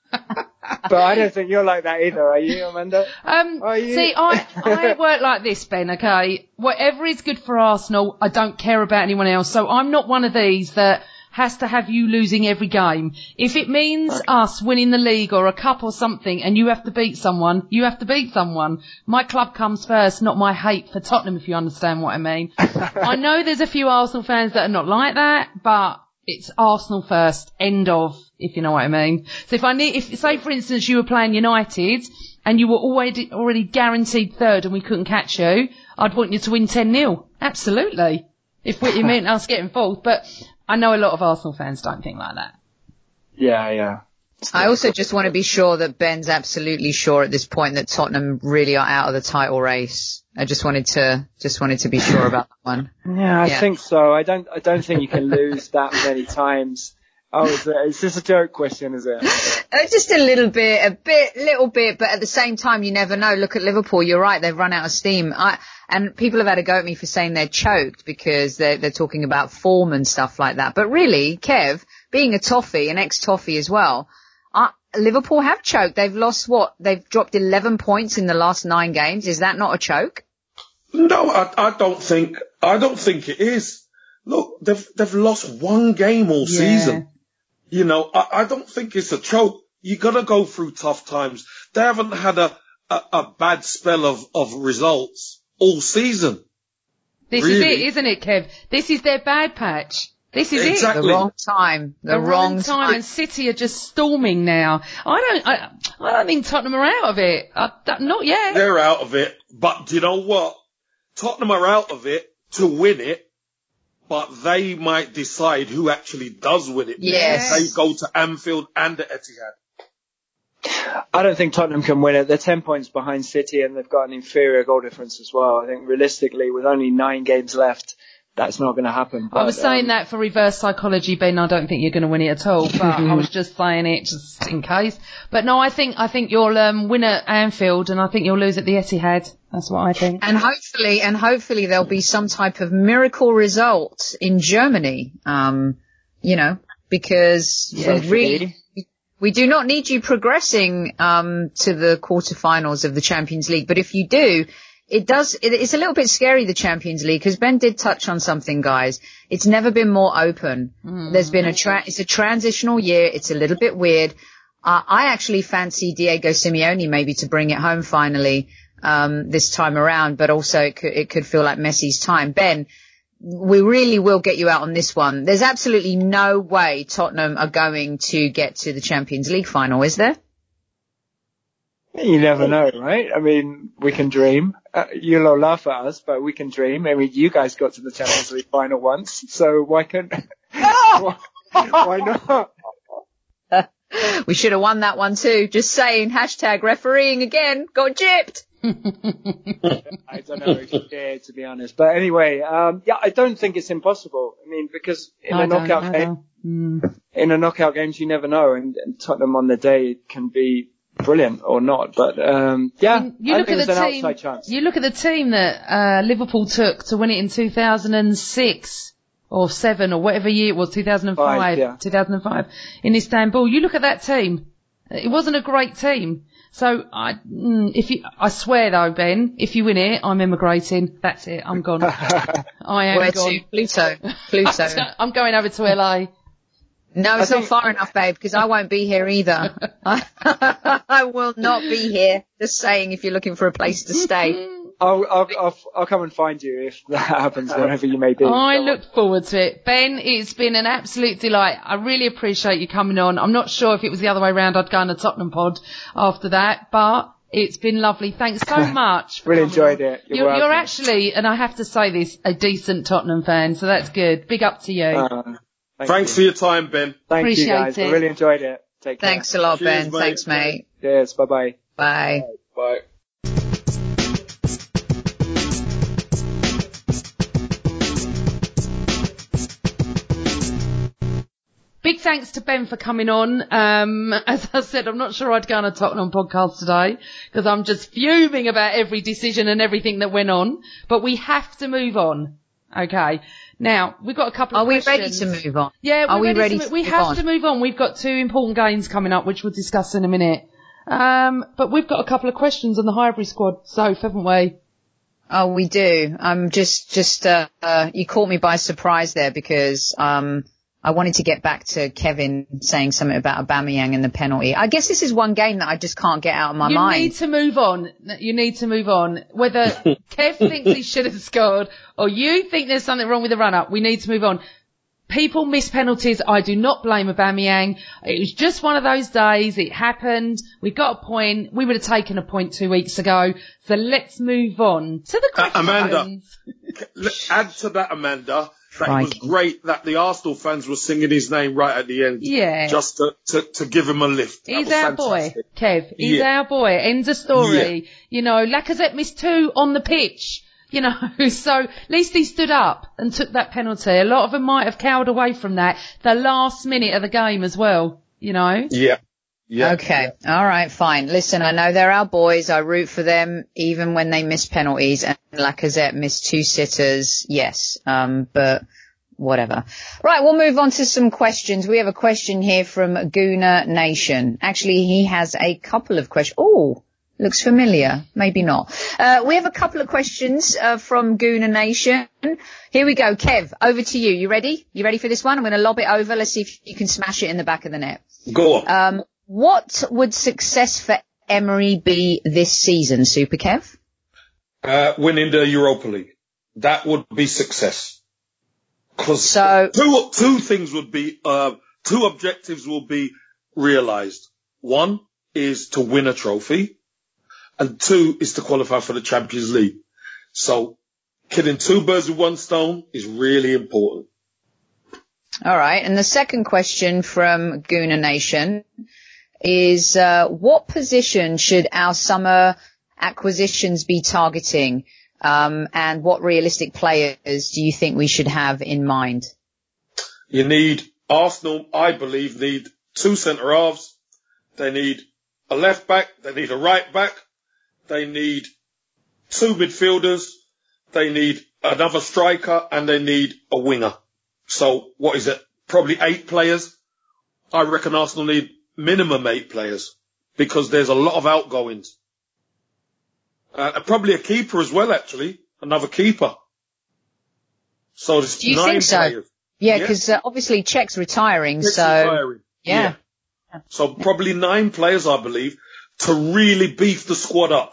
But I don't think you're like that either, are you, Amanda? Um, Are you? see, I, I work like this, Ben, okay? Whatever is good for Arsenal, I don't care about anyone else. So I'm not one of these that has to have you losing every game. If it means Okay. us winning the league or a cup or something and you have to beat someone, you have to beat someone. My club comes first, not my hate for Tottenham, if you understand what I mean. I know there's a few Arsenal fans that are not like that, but it's Arsenal first, end of, if you know what I mean. So if I need, if, say for instance you were playing United and you were already, already guaranteed third and we couldn't catch you, I'd want you to win ten nil. Absolutely. If we, it meant us getting fourth, but I know a lot of Arsenal fans don't think like that. Yeah, yeah. I also just want to be sure that Ben's absolutely sure at this point that Tottenham really are out of the title race. I just wanted to, just wanted to be sure about that one. Yeah, I Yeah. think so. I don't. I don't think you can lose that many times. Oh, is, it, is this a joke question? Is it? Uh, just a little bit, a bit, little bit, but at the same time, you never know. Look at Liverpool. You're right. They've run out of steam. I, and people have had a go at me for saying they're choked because they're, they're talking about form and stuff like that. But really, Kev, being a Toffee, an ex-Toffee as well, uh, Liverpool have choked. They've lost what? They've dropped eleven points in the last nine games. Is that not a choke? No, I, I don't think, I don't think it is. Look, they've, they've lost one game all Yeah. season. You know, I, I don't think it's a choke. You gotta go through tough times. They haven't had a, a, a bad spell of, of results all season. This is Really? it, isn't it, Kev? This is their bad patch. This is Exactly. The wrong time. The, it. The wrong, time. and City are just storming now. I don't, I, I don't think Tottenham are out of it. I, that, not yet. They're out of it. But do you know what? Tottenham are out of it to win it, but they might decide who actually does win it. Yes. They go to Anfield and the Etihad. I don't think Tottenham can win it. They're ten points behind City, and they've got an inferior goal difference as well. I think realistically, with only nine games left, that's not going to happen. I was But, saying um, that for reverse psychology, Ben. I don't think you're going to win it at all, but I was just saying it just in case. But no, I think I think you'll um, win at Anfield, and I think you'll lose at the Etihad. That's what I think. And hopefully, and hopefully there'll be some type of miracle result in Germany. Um, you know, because we Sophie. really, we do not need you progressing, um, to the quarterfinals of the Champions League. But if you do, it does, it, it's a little bit scary, the Champions League, because Ben did touch on something, guys. It's never been more open. Mm. There's been a tra- it's a transitional year. It's a little bit weird. Uh, I actually fancy Diego Simeone maybe to bring it home finally. Um, this time around, but also it could, it could feel like Messi's time. Ben, we really will get you out on this one. There's absolutely no way Tottenham are going to get to the Champions League final, is there? You never know, right? I mean, we can dream. uh, you'll all laugh at us, but we can dream. I mean, you guys got to the Champions League final once, so why couldn't, why, why not? We should have won that one too. Just saying, hashtag refereeing again, got gypped. I don't know if you did, to be honest. But anyway, um, yeah, I don't think it's impossible. I mean, because in I a knockout game, mm. in a knockout games, you never know, and, and Tottenham on the day can be brilliant or not. But um, yeah, I mean, you I look think at there's the an team. outside chance. You look at the team that uh, Liverpool took to win it in two thousand six or seven or whatever year it was, two thousand five, Five, yeah. two thousand five in Istanbul. You look at that team. It wasn't a great team. So I, mm, if you, I swear though, Ben, if you win it, I'm emigrating. That's it. I'm gone. I am Where gone. to? Pluto. Pluto. I'm going over to L A. No, it's I not think- far enough, babe, because I won't be here either. I will not be here. Just saying, if you're looking for a place to stay. I'll, I'll, I'll, I'll come and find you if that happens, wherever you may be. I look forward to it. Ben, it's been an absolute delight. I really appreciate you coming on. I'm not sure if it was the other way around, I'd go on a Tottenham pod after that, but it's been lovely. Thanks so much. For Really coming enjoyed on. it. You're You're, you're welcome. actually, and I have to say this, a decent Tottenham fan, so that's good. Big up to you. Uh, thank Thanks you. for your time, Ben. Thank Appreciate you guys. it. I really enjoyed it. Take care. Thanks a lot, Cheers, Ben. mate. Thanks, mate. Yes. Bye bye. Bye. Bye. Big thanks to Ben for coming on. Um, as I said, I'm not sure I'd go on a Tottenham podcast today because I'm just fuming about every decision and everything that went on. But we have to move on. Okay. Now, we've got a couple of Are we questions. ready to move on? Yeah, we're Are we ready, ready to, to We move have on? to move on. We've got two important games coming up, which we'll discuss in a minute. Um, but we've got a couple of questions on the Highbury squad, so haven't we? Oh, we do. I'm just, just, uh, uh, you caught me by surprise there because, um, I wanted to get back to Kevin saying something about Aubameyang and the penalty. I guess this is one game that I just can't get out of my you mind. You need to move on. You need to move on. Whether Kev thinks he should have scored or you think there's something wrong with the run-up, we need to move on. People miss penalties. I do not blame Aubameyang. It was just one of those days. It happened. We got a point. We would have taken a point two weeks ago. So let's move on to the questions. Uh, Amanda, add to that, Amanda, that it was Crikey. great that the Arsenal fans were singing his name right at the end. Yeah. Just to, to, to give him a lift. That He's was our fantastic. boy, Kev. He's Yeah. our boy. End of story. You know, Lacazette missed two on the pitch. You know, so at least he stood up and took that penalty. A lot of them might have cowered away from that. The last minute of the game as well, you know. Yeah. Yeah. Okay. All right. Fine. Listen, I know they're our boys. I root for them even when they miss penalties, and Lacazette missed two sitters. Yes. Um, but whatever. Right. We'll move on to some questions. We have a question here from Gooner Nation. Actually, he has a couple of questions. Oh, looks familiar. Maybe not. Uh, we have a couple of questions, uh, from Gooner Nation. Here we go. Kev, over to you. You ready? You ready for this one? I'm going to lob it over. Let's see if you can smash it in the back of the net. Go on. Um, what would success for Emery be this season, Super Kev? Uh, winning the Europa League. That would be success. Cause So- two, two things would be, uh, two objectives will be realized. One is to win a trophy and two is to qualify for the Champions League. So killing two birds with one stone is really important. All right. And the second question from Gooner Nation is, uh, what position should our summer acquisitions be targeting? Um, and what realistic players do you think we should have in mind? You need, Arsenal, I believe, need two centre halves. They need a left back. They need a right back. They need two midfielders. They need another striker and they need a winger. So what is it? Probably eight players. I reckon Arsenal need minimum eight players because there's a lot of outgoings. Uh, and probably a keeper as well, actually. Another keeper. So there's Do you nine think so? players. Yeah, Yeah. because uh, obviously Czech's retiring, It's so retiring. yeah. So probably nine players, I believe, to really beef the squad up.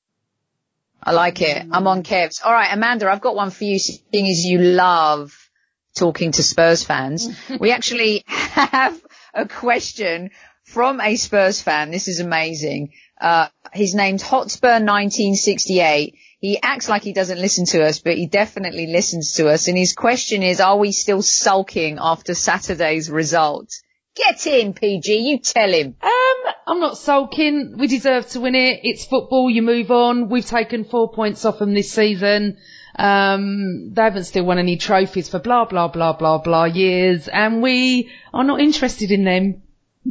I like it. I'm on Kev's. All right, Amanda, I've got one for you, seeing as you love talking to Spurs fans. We actually have a question from a Spurs fan. This is amazing. Uh, his name's Hotspur nineteen sixty-eight. He acts like he doesn't listen to us, but he definitely listens to us. And his question is, are we still sulking after Saturday's result? Get in, P G. You tell him. Um, I'm not sulking. We deserve to win it. It's football. You move on. We've taken four points off them this season. Um, they haven't still won any trophies for blah, blah, blah, blah, blah years. And we are not interested in them.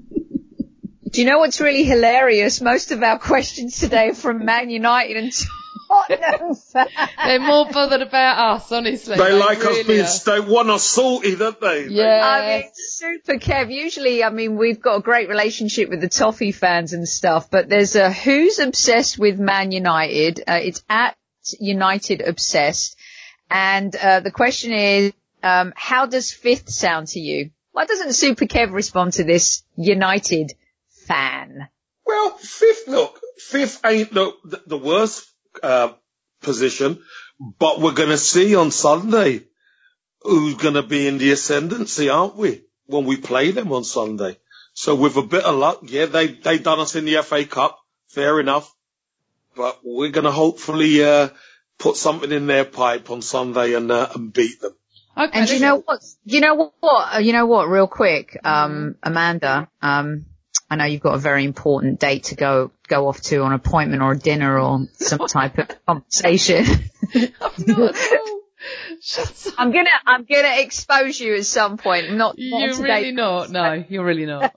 Do you know what's really hilarious? Most of our questions today are from Man United and Tottenham fans. They're more bothered about us, honestly. They, they like really us being, are. they want us salty, don't they? Yeah. I mean, super Kev. Usually, I mean, we've got a great relationship with the Toffee fans and stuff, but there's a who's obsessed with Man United. Uh, it's at United Obsessed. And, uh, the question is, um, how does fifth sound to you? Why doesn't Super Kev respond to this United fan? Well, fifth, look, fifth ain't the, the, the worst, uh, position, but we're going to see on Sunday who's going to be in the ascendancy, aren't we? When we play them on Sunday. So with a bit of luck, yeah, they, they done us in the F A Cup. Fair enough. But we're going to hopefully, uh, put something in their pipe on Sunday and, uh, and beat them. Okay, and you know what, you know what, you know what, real quick, um, Amanda, um, I know you've got a very important date to go, go off to, an appointment or a dinner or some type of conversation. I'm not at all. I'm gonna, I'm gonna expose you at some point. Not, You're not really not. No, you're really not.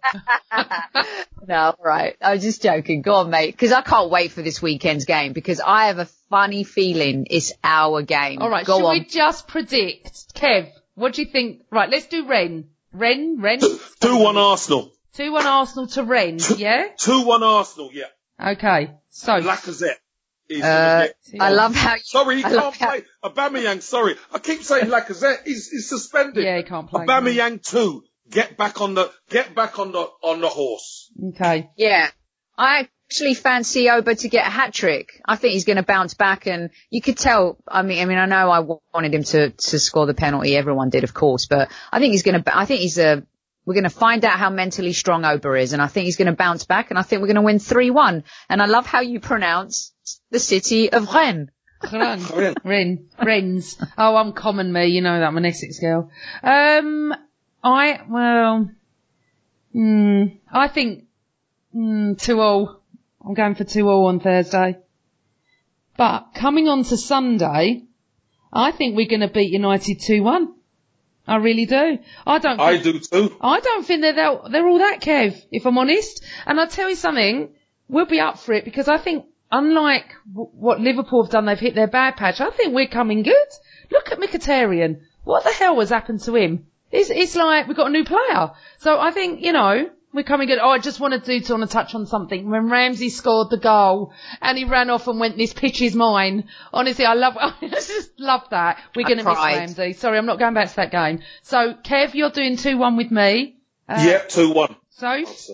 No, all right. I was just joking. Go on, mate. Because I can't wait for this weekend's game because I have a funny feeling it's our game. All right. Go should on. we just predict? Kev, what do you think? Right. Let's do Ren. Ren, Ren. two one Arsenal. two one Arsenal to Ren, yeah? two one Arsenal, yeah. Okay. So. Lacazette. Is Uh, I love how you, sorry, he I can't how, play. Aubameyang, sorry. I keep saying Lacazette. He's, he's suspended. Yeah, he can't play. Aubameyang too. Get back on the, get back on the, on the horse. Okay. Yeah. I actually fancy Oba to get a hat trick. I think he's going to bounce back and you could tell, I mean, I mean, I know I wanted him to, to score the penalty. Everyone did, of course, but I think he's going to, I think he's a, we're going to find out how mentally strong Oba is, and I think he's going to bounce back, and I think we're going to win three one. And I love how you pronounce the city of Rennes. Rennes. Rennes. Rennes. Oh, I'm common me, you know that, I'm an Essex girl. Um, I, well, hmm, I think, hmm, two all. I'm going for two all on Thursday. But coming on to Sunday, I think we're going to beat United two one. I really do. I don't. I think, do too. I don't think they're that, they're all that, Kev, if I'm honest. And I'll tell you something, we'll be up for it because I think, unlike w- what Liverpool have done, they've hit their bad patch. I think we're coming good. Look at Mkhitaryan. What the hell has happened to him? It's, it's like we've got a new player. So I think, you know, we're coming good. Oh, I just wanted to, to want to touch on something. When Ramsey scored the goal and he ran off and went, this pitch is mine. Honestly, I love, I just love that. We're going to miss Ramsey. Sorry, I'm not going back to that game. So, Kev, you're doing two one with me. Uh, yeah, two one. So?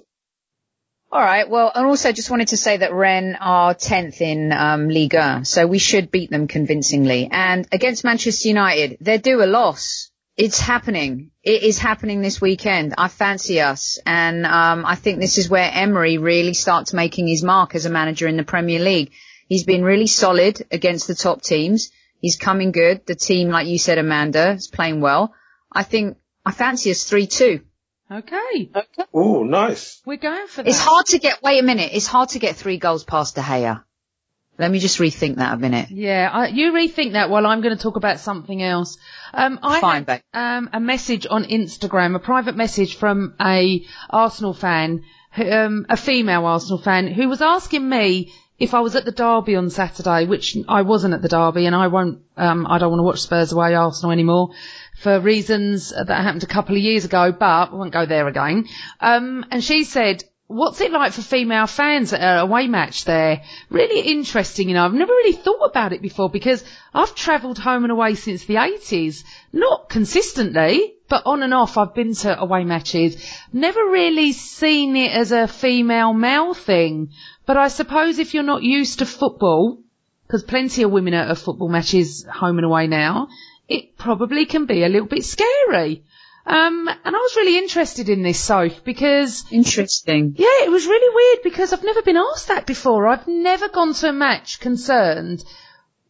All right. Well, and also just wanted to say that Rennes are tenth in um, Ligue one, so we should beat them convincingly. And against Manchester United, they're due a loss. It's happening. It is happening this weekend. I fancy us. And um I think this is where Emery really starts making his mark as a manager in the Premier League. He's been really solid against the top teams. He's coming good. The team, like you said, Amanda, is playing well. I think I fancy us three two. Okay. Okay. Oh, nice. We're going for that. It's hard to get, wait a minute, it's hard to get three goals past De Gea. Let me just rethink that a minute. Yeah, I, you rethink that while I'm going to talk about something else. Um, I Fine, had um, a message on Instagram, a private message from a Arsenal fan, who, um, a female Arsenal fan, who was asking me if I was at the derby on Saturday, which I wasn't at the derby, and I won't, um, I don't want to watch Spurs away Arsenal anymore for reasons that happened a couple of years ago, but I won't go there again. Um, and she said, what's it like for female fans at an away match there? Really interesting, you know. I've never really thought about it before because I've travelled home and away since the eighties. Not consistently, but on and off I've been to away matches. Never really seen it as a female-male thing. But I suppose if you're not used to football, because plenty of women are at football matches home and away now, it probably can be a little bit scary. Um, and I was really interested in this, Soph, because... Interesting. Yeah, it was really weird because I've never been asked that before. I've never gone to a match concerned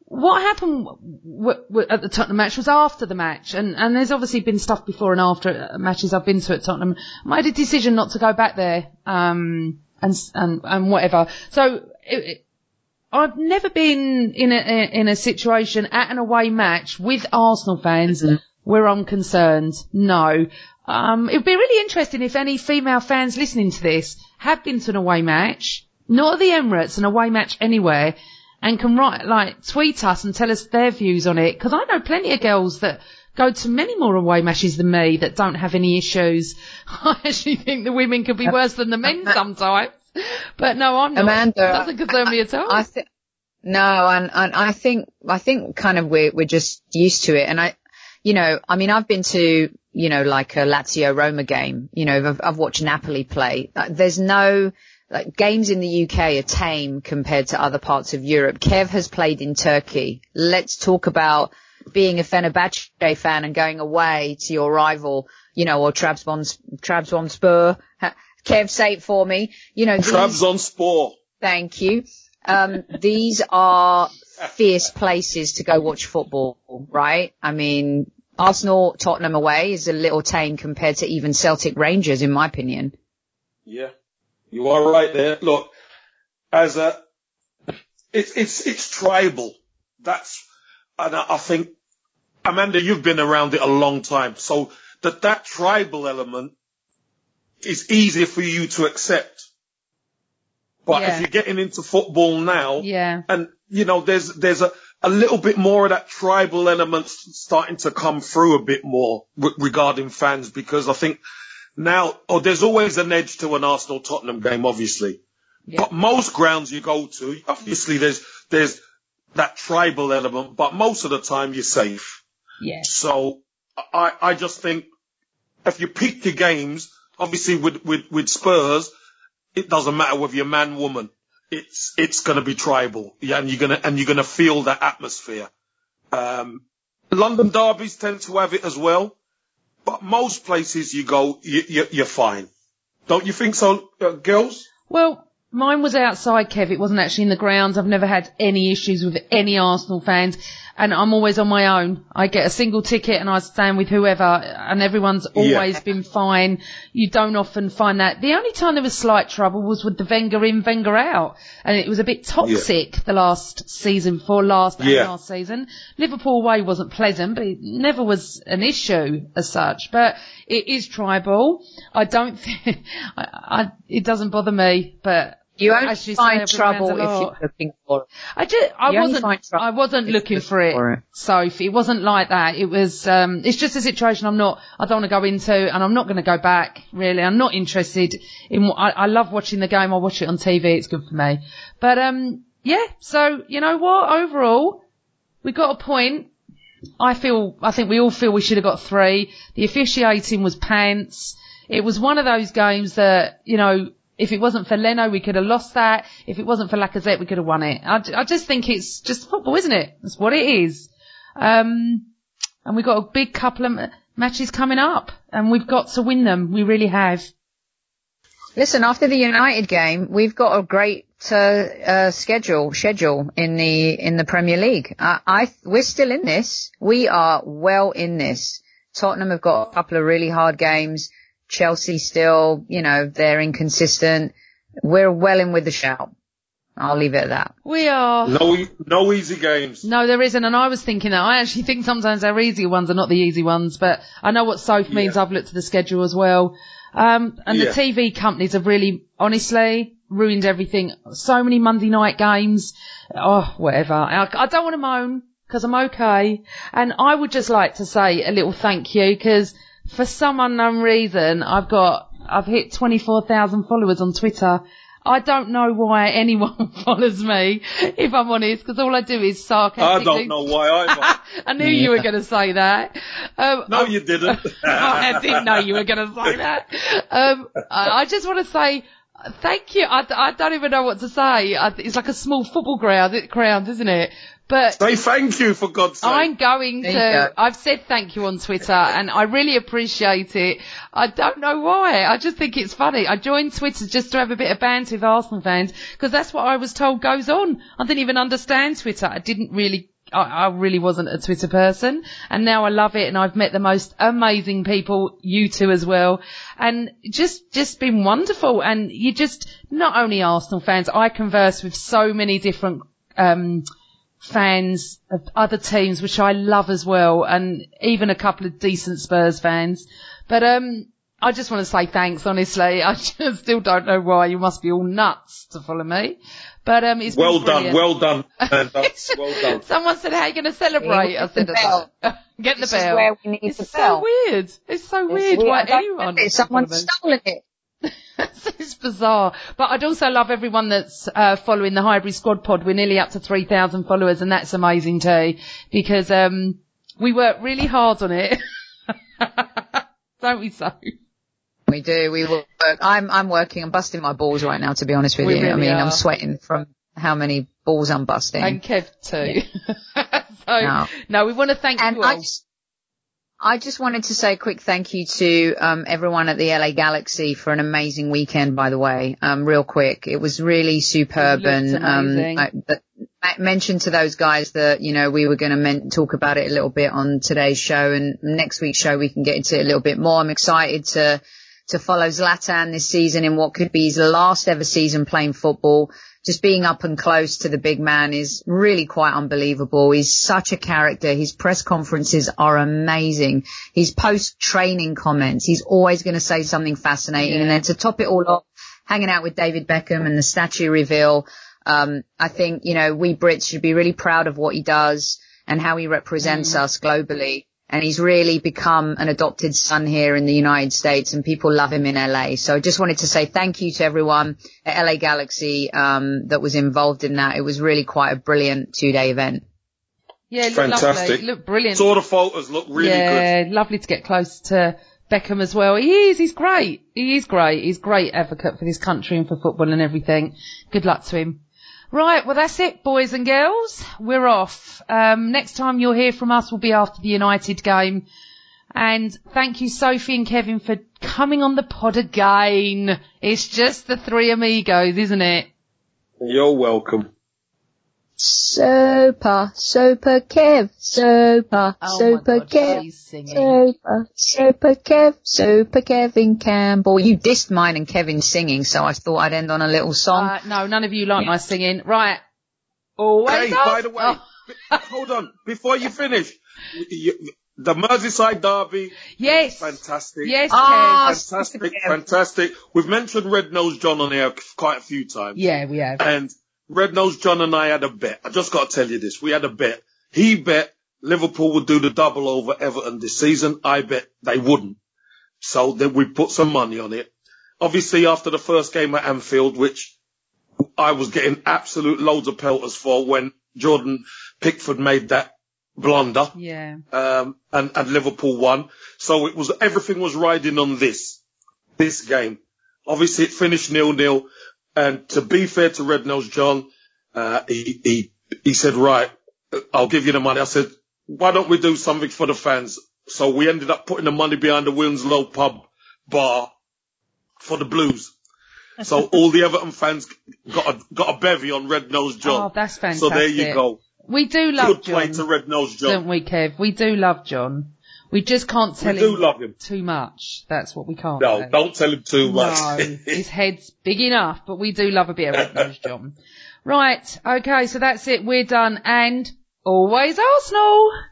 what happened w- w- at the Tottenham match was after the match, and, and there's obviously been stuff before and after matches I've been to at Tottenham. I made a decision not to go back there, um, and and, and whatever. So it, it, I've never been in a in a situation at an away match with Arsenal fans mm-hmm. where I'm concerned. No. Um, it'd be really interesting if any female fans listening to this have been to an away match, not at the Emirates, an away match anywhere, and can write, like, tweet us and tell us their views on it. Because I know plenty of girls that go to many more away matches than me that don't have any issues. I actually think the women could be worse than the men sometimes. But no, I'm not. Amanda, it doesn't concern me at all. I th- no, and, and I think, I think kind of we're, we're just used to it. And I, you know, I mean, I've been to, you know, like a Lazio Roma game, you know, I've, I've watched Napoli play. There's no, like, games in the U K are tame compared to other parts of Europe. Kev has played in Turkey. Let's talk about being a Fenerbahce fan and going away to your rival, you know, or Trabzon, Trabzonspor. Kev, say it for me. You know, these, Trabzonspor. Thank you. Um, these are fierce places to go watch football, right? I mean, Arsenal, Tottenham away is a little tame compared to even Celtic Rangers, in my opinion. Yeah. You are right there. Look, as a, it's, it's, it's tribal. That's, and I, I think, Amanda, you've been around it a long time. So that, that tribal element is easier for you to accept. But Yeah. if you're getting into football now, Yeah. and, you know, there's, there's a, a little bit more of that tribal element starting to come through a bit more w- regarding fans, because I think, now, oh, there's always an edge to an Arsenal-Tottenham game, obviously. Yeah. But most grounds you go to, obviously there's, there's that tribal element, but most of the time you're safe. Yeah. So I, I just think if you pick your games, obviously with, with, with Spurs, it doesn't matter whether you're man, woman. It's, it's gonna be tribal. Yeah, and you're gonna, and you're gonna feel that atmosphere. Um, London derbies tend to have it as well. But most places you go, you, you, you're fine. Don't you think so, uh, girls? Well, mine was outside, Kev. It wasn't actually in the grounds. I've never had any issues with any Arsenal fans, and I'm always on my own. I get a single ticket and I stand with whoever, and everyone's always yeah. been fine. You don't often find that. The only time there was slight trouble was with the Wenger in, Wenger out, and it was a bit toxic yeah. the last season before last and yeah. last season. Liverpool away wasn't pleasant, but it never was an issue as such. But it is tribal. I don't think I, I, it doesn't bother me, but. You only find trouble if you're looking for it. I just, I you wasn't, I wasn't looking for it, for it, Sophie. It wasn't like that. It was, um, it's just a situation I'm not, I don't want to go into, and I'm not going to go back, really. I'm not interested in, I, I love watching the game. I watch it on T V. It's good for me. But, um, yeah, so, you know what? Overall, we got a point. I feel, I think we all feel we should have got three. The officiating was pants. It was one of those games that, you know, if it wasn't for Leno, we could have lost that. If it wasn't for Lacazette, we could have won it. I, I just think it's just football, isn't it? That's what it is. Um, and we've got a big couple of m- matches coming up, and we've got to win them. We really have. Listen, after the United game, we've got a great uh, uh, schedule schedule in the in the Premier League. Uh, I we're still in this. We are well in this. Tottenham have got a couple of really hard games. Chelsea still, you know, they're inconsistent. We're well in with the shout. I'll leave it at that. We are. No, no easy games. No, there isn't. And I was thinking that. I actually think sometimes our easier ones are not the easy ones, but I know what Soph means. Yeah. I've looked at the schedule as well. Um, and yeah. the T V companies have really, honestly, ruined everything. So many Monday night games. Oh, whatever. I, I don't want to moan because I'm okay. And I would just like to say a little thank you because for some unknown reason, I've got, I've hit twenty-four thousand followers on Twitter. I don't know why anyone follows me, if I'm honest, because all I do is sarcastically. I don't know why either. I knew yeah. you were going to say that. Um, no, you didn't. I didn't know you were going to say that. Um, I, I just want to say thank you. I, I don't even know what to say. I, it's like a small football ground, ground, isn't it? But say thank you, for God's sake. I'm going to, go. I've said thank you on Twitter and I really appreciate it. I don't know why. I just think it's funny. I joined Twitter just to have a bit of banter with Arsenal fans because that's what I was told goes on. I didn't even understand Twitter. I didn't really I, I really wasn't a Twitter person, and now I love it, and I've met the most amazing people, you two as well, and just just been wonderful. And you just, not only Arsenal fans, I converse with so many different um fans of other teams, which I love as well, and even a couple of decent Spurs fans. But um I just want to say thanks, honestly. I just still don't know why. You must be all nuts to follow me. But um, it's well been done, well done, Amanda. Well done. Someone said, "How are you going to celebrate?" I said, bell. "Get the this bell." Is where we need it's the so bell. weird. It's so It's weird. weird. Why I don't anyone? get it. Someone's stolen it. It's bizarre. But I'd also love everyone that's uh, following the Highbury Squad Pod. We're nearly up to three thousand followers, and that's amazing too, because um, we work really hard on it, don't we? So. We do. We work. I'm I'm working. I'm busting my balls right now, to be honest with we you. Really I mean, are. I'm sweating from how many balls I'm busting. And Kev too. Yeah. so no. no, we want to thank and you all. I just, I just wanted to say a quick thank you to um, everyone at the L A Galaxy for an amazing weekend. By the way, um, real quick, it was really superb, and um, I, the, I mentioned to those guys that you know we were going to men- talk about it a little bit on today's show, and next week's show we can get into it a little bit more. I'm excited to. to follow Zlatan this season in what could be his last ever season playing football. Just being up and close to the big man is really quite unbelievable. He's such a character. His press conferences are amazing. His post-training comments, he's always going to say something fascinating. Yeah. And then to top it all off, hanging out with David Beckham and the statue reveal, um, I think, you know, we Brits should be really proud of what he does and how he represents mm. us globally. And he's really become an adopted son here in the United States, and people love him in L A. So I just wanted to say thank you to everyone at L A Galaxy um, that was involved in that. It was really quite a brilliant two-day event. Yeah, it looked fantastic. Lovely. It looked brilliant. Saw the photos, look really yeah, good. Yeah, lovely to get close to Beckham as well. He is, he's great. He is great. He's a great advocate for this country and for football and everything. Good luck to him. Right, well that's it, boys and girls. We're off. Um, next time you'll hear from us will be after the United game. And thank you, Sophie and Kevin, for coming on the pod again. It's just the three amigos, isn't it? You're welcome. Super, super Kev, super, oh super God, Kev, super, super Kev, super Kevin Campbell. You dissed mine and Kevin's singing, so I thought I'd end on a little song. Uh, no, none of you like my singing. Right. Always hey, off. by the way, oh. hold on, before you finish, you, the Merseyside derby. Yes. Fantastic. Yes, oh, fantastic, fantastic. We've mentioned Red Nose John on here quite a few times. Yeah, we have. And Red Nose John and I had a bet. I just got to tell you this. We had a bet. He bet Liverpool would do the double over Everton this season. I bet they wouldn't. So then we put some money on it. Obviously, after the first game at Anfield, which I was getting absolute loads of pelters for when Jordan Pickford made that blunder. Yeah. Um, and, and Liverpool won. So it was, everything was riding on this, this game. Obviously, it finished nil-nil. And to be fair to Red Nose John, uh, he, he, he said, right, I'll give you the money. I said, why don't we do something for the fans? So we ended up putting the money behind the Winslow pub bar for the Blues. So all the Everton fans got a, got a bevy on Red Nose John. Oh, that's fantastic. So there you go. We do love Good John. play to Red Nose John. Don't we, Kev? We do love John. We just can't tell we do him, love him too much. That's what we can't No, do. don't tell him too much. No, his head's big enough, but we do love a bit of Red Nose John. Right, okay, so that's it. We're done. And always Arsenal!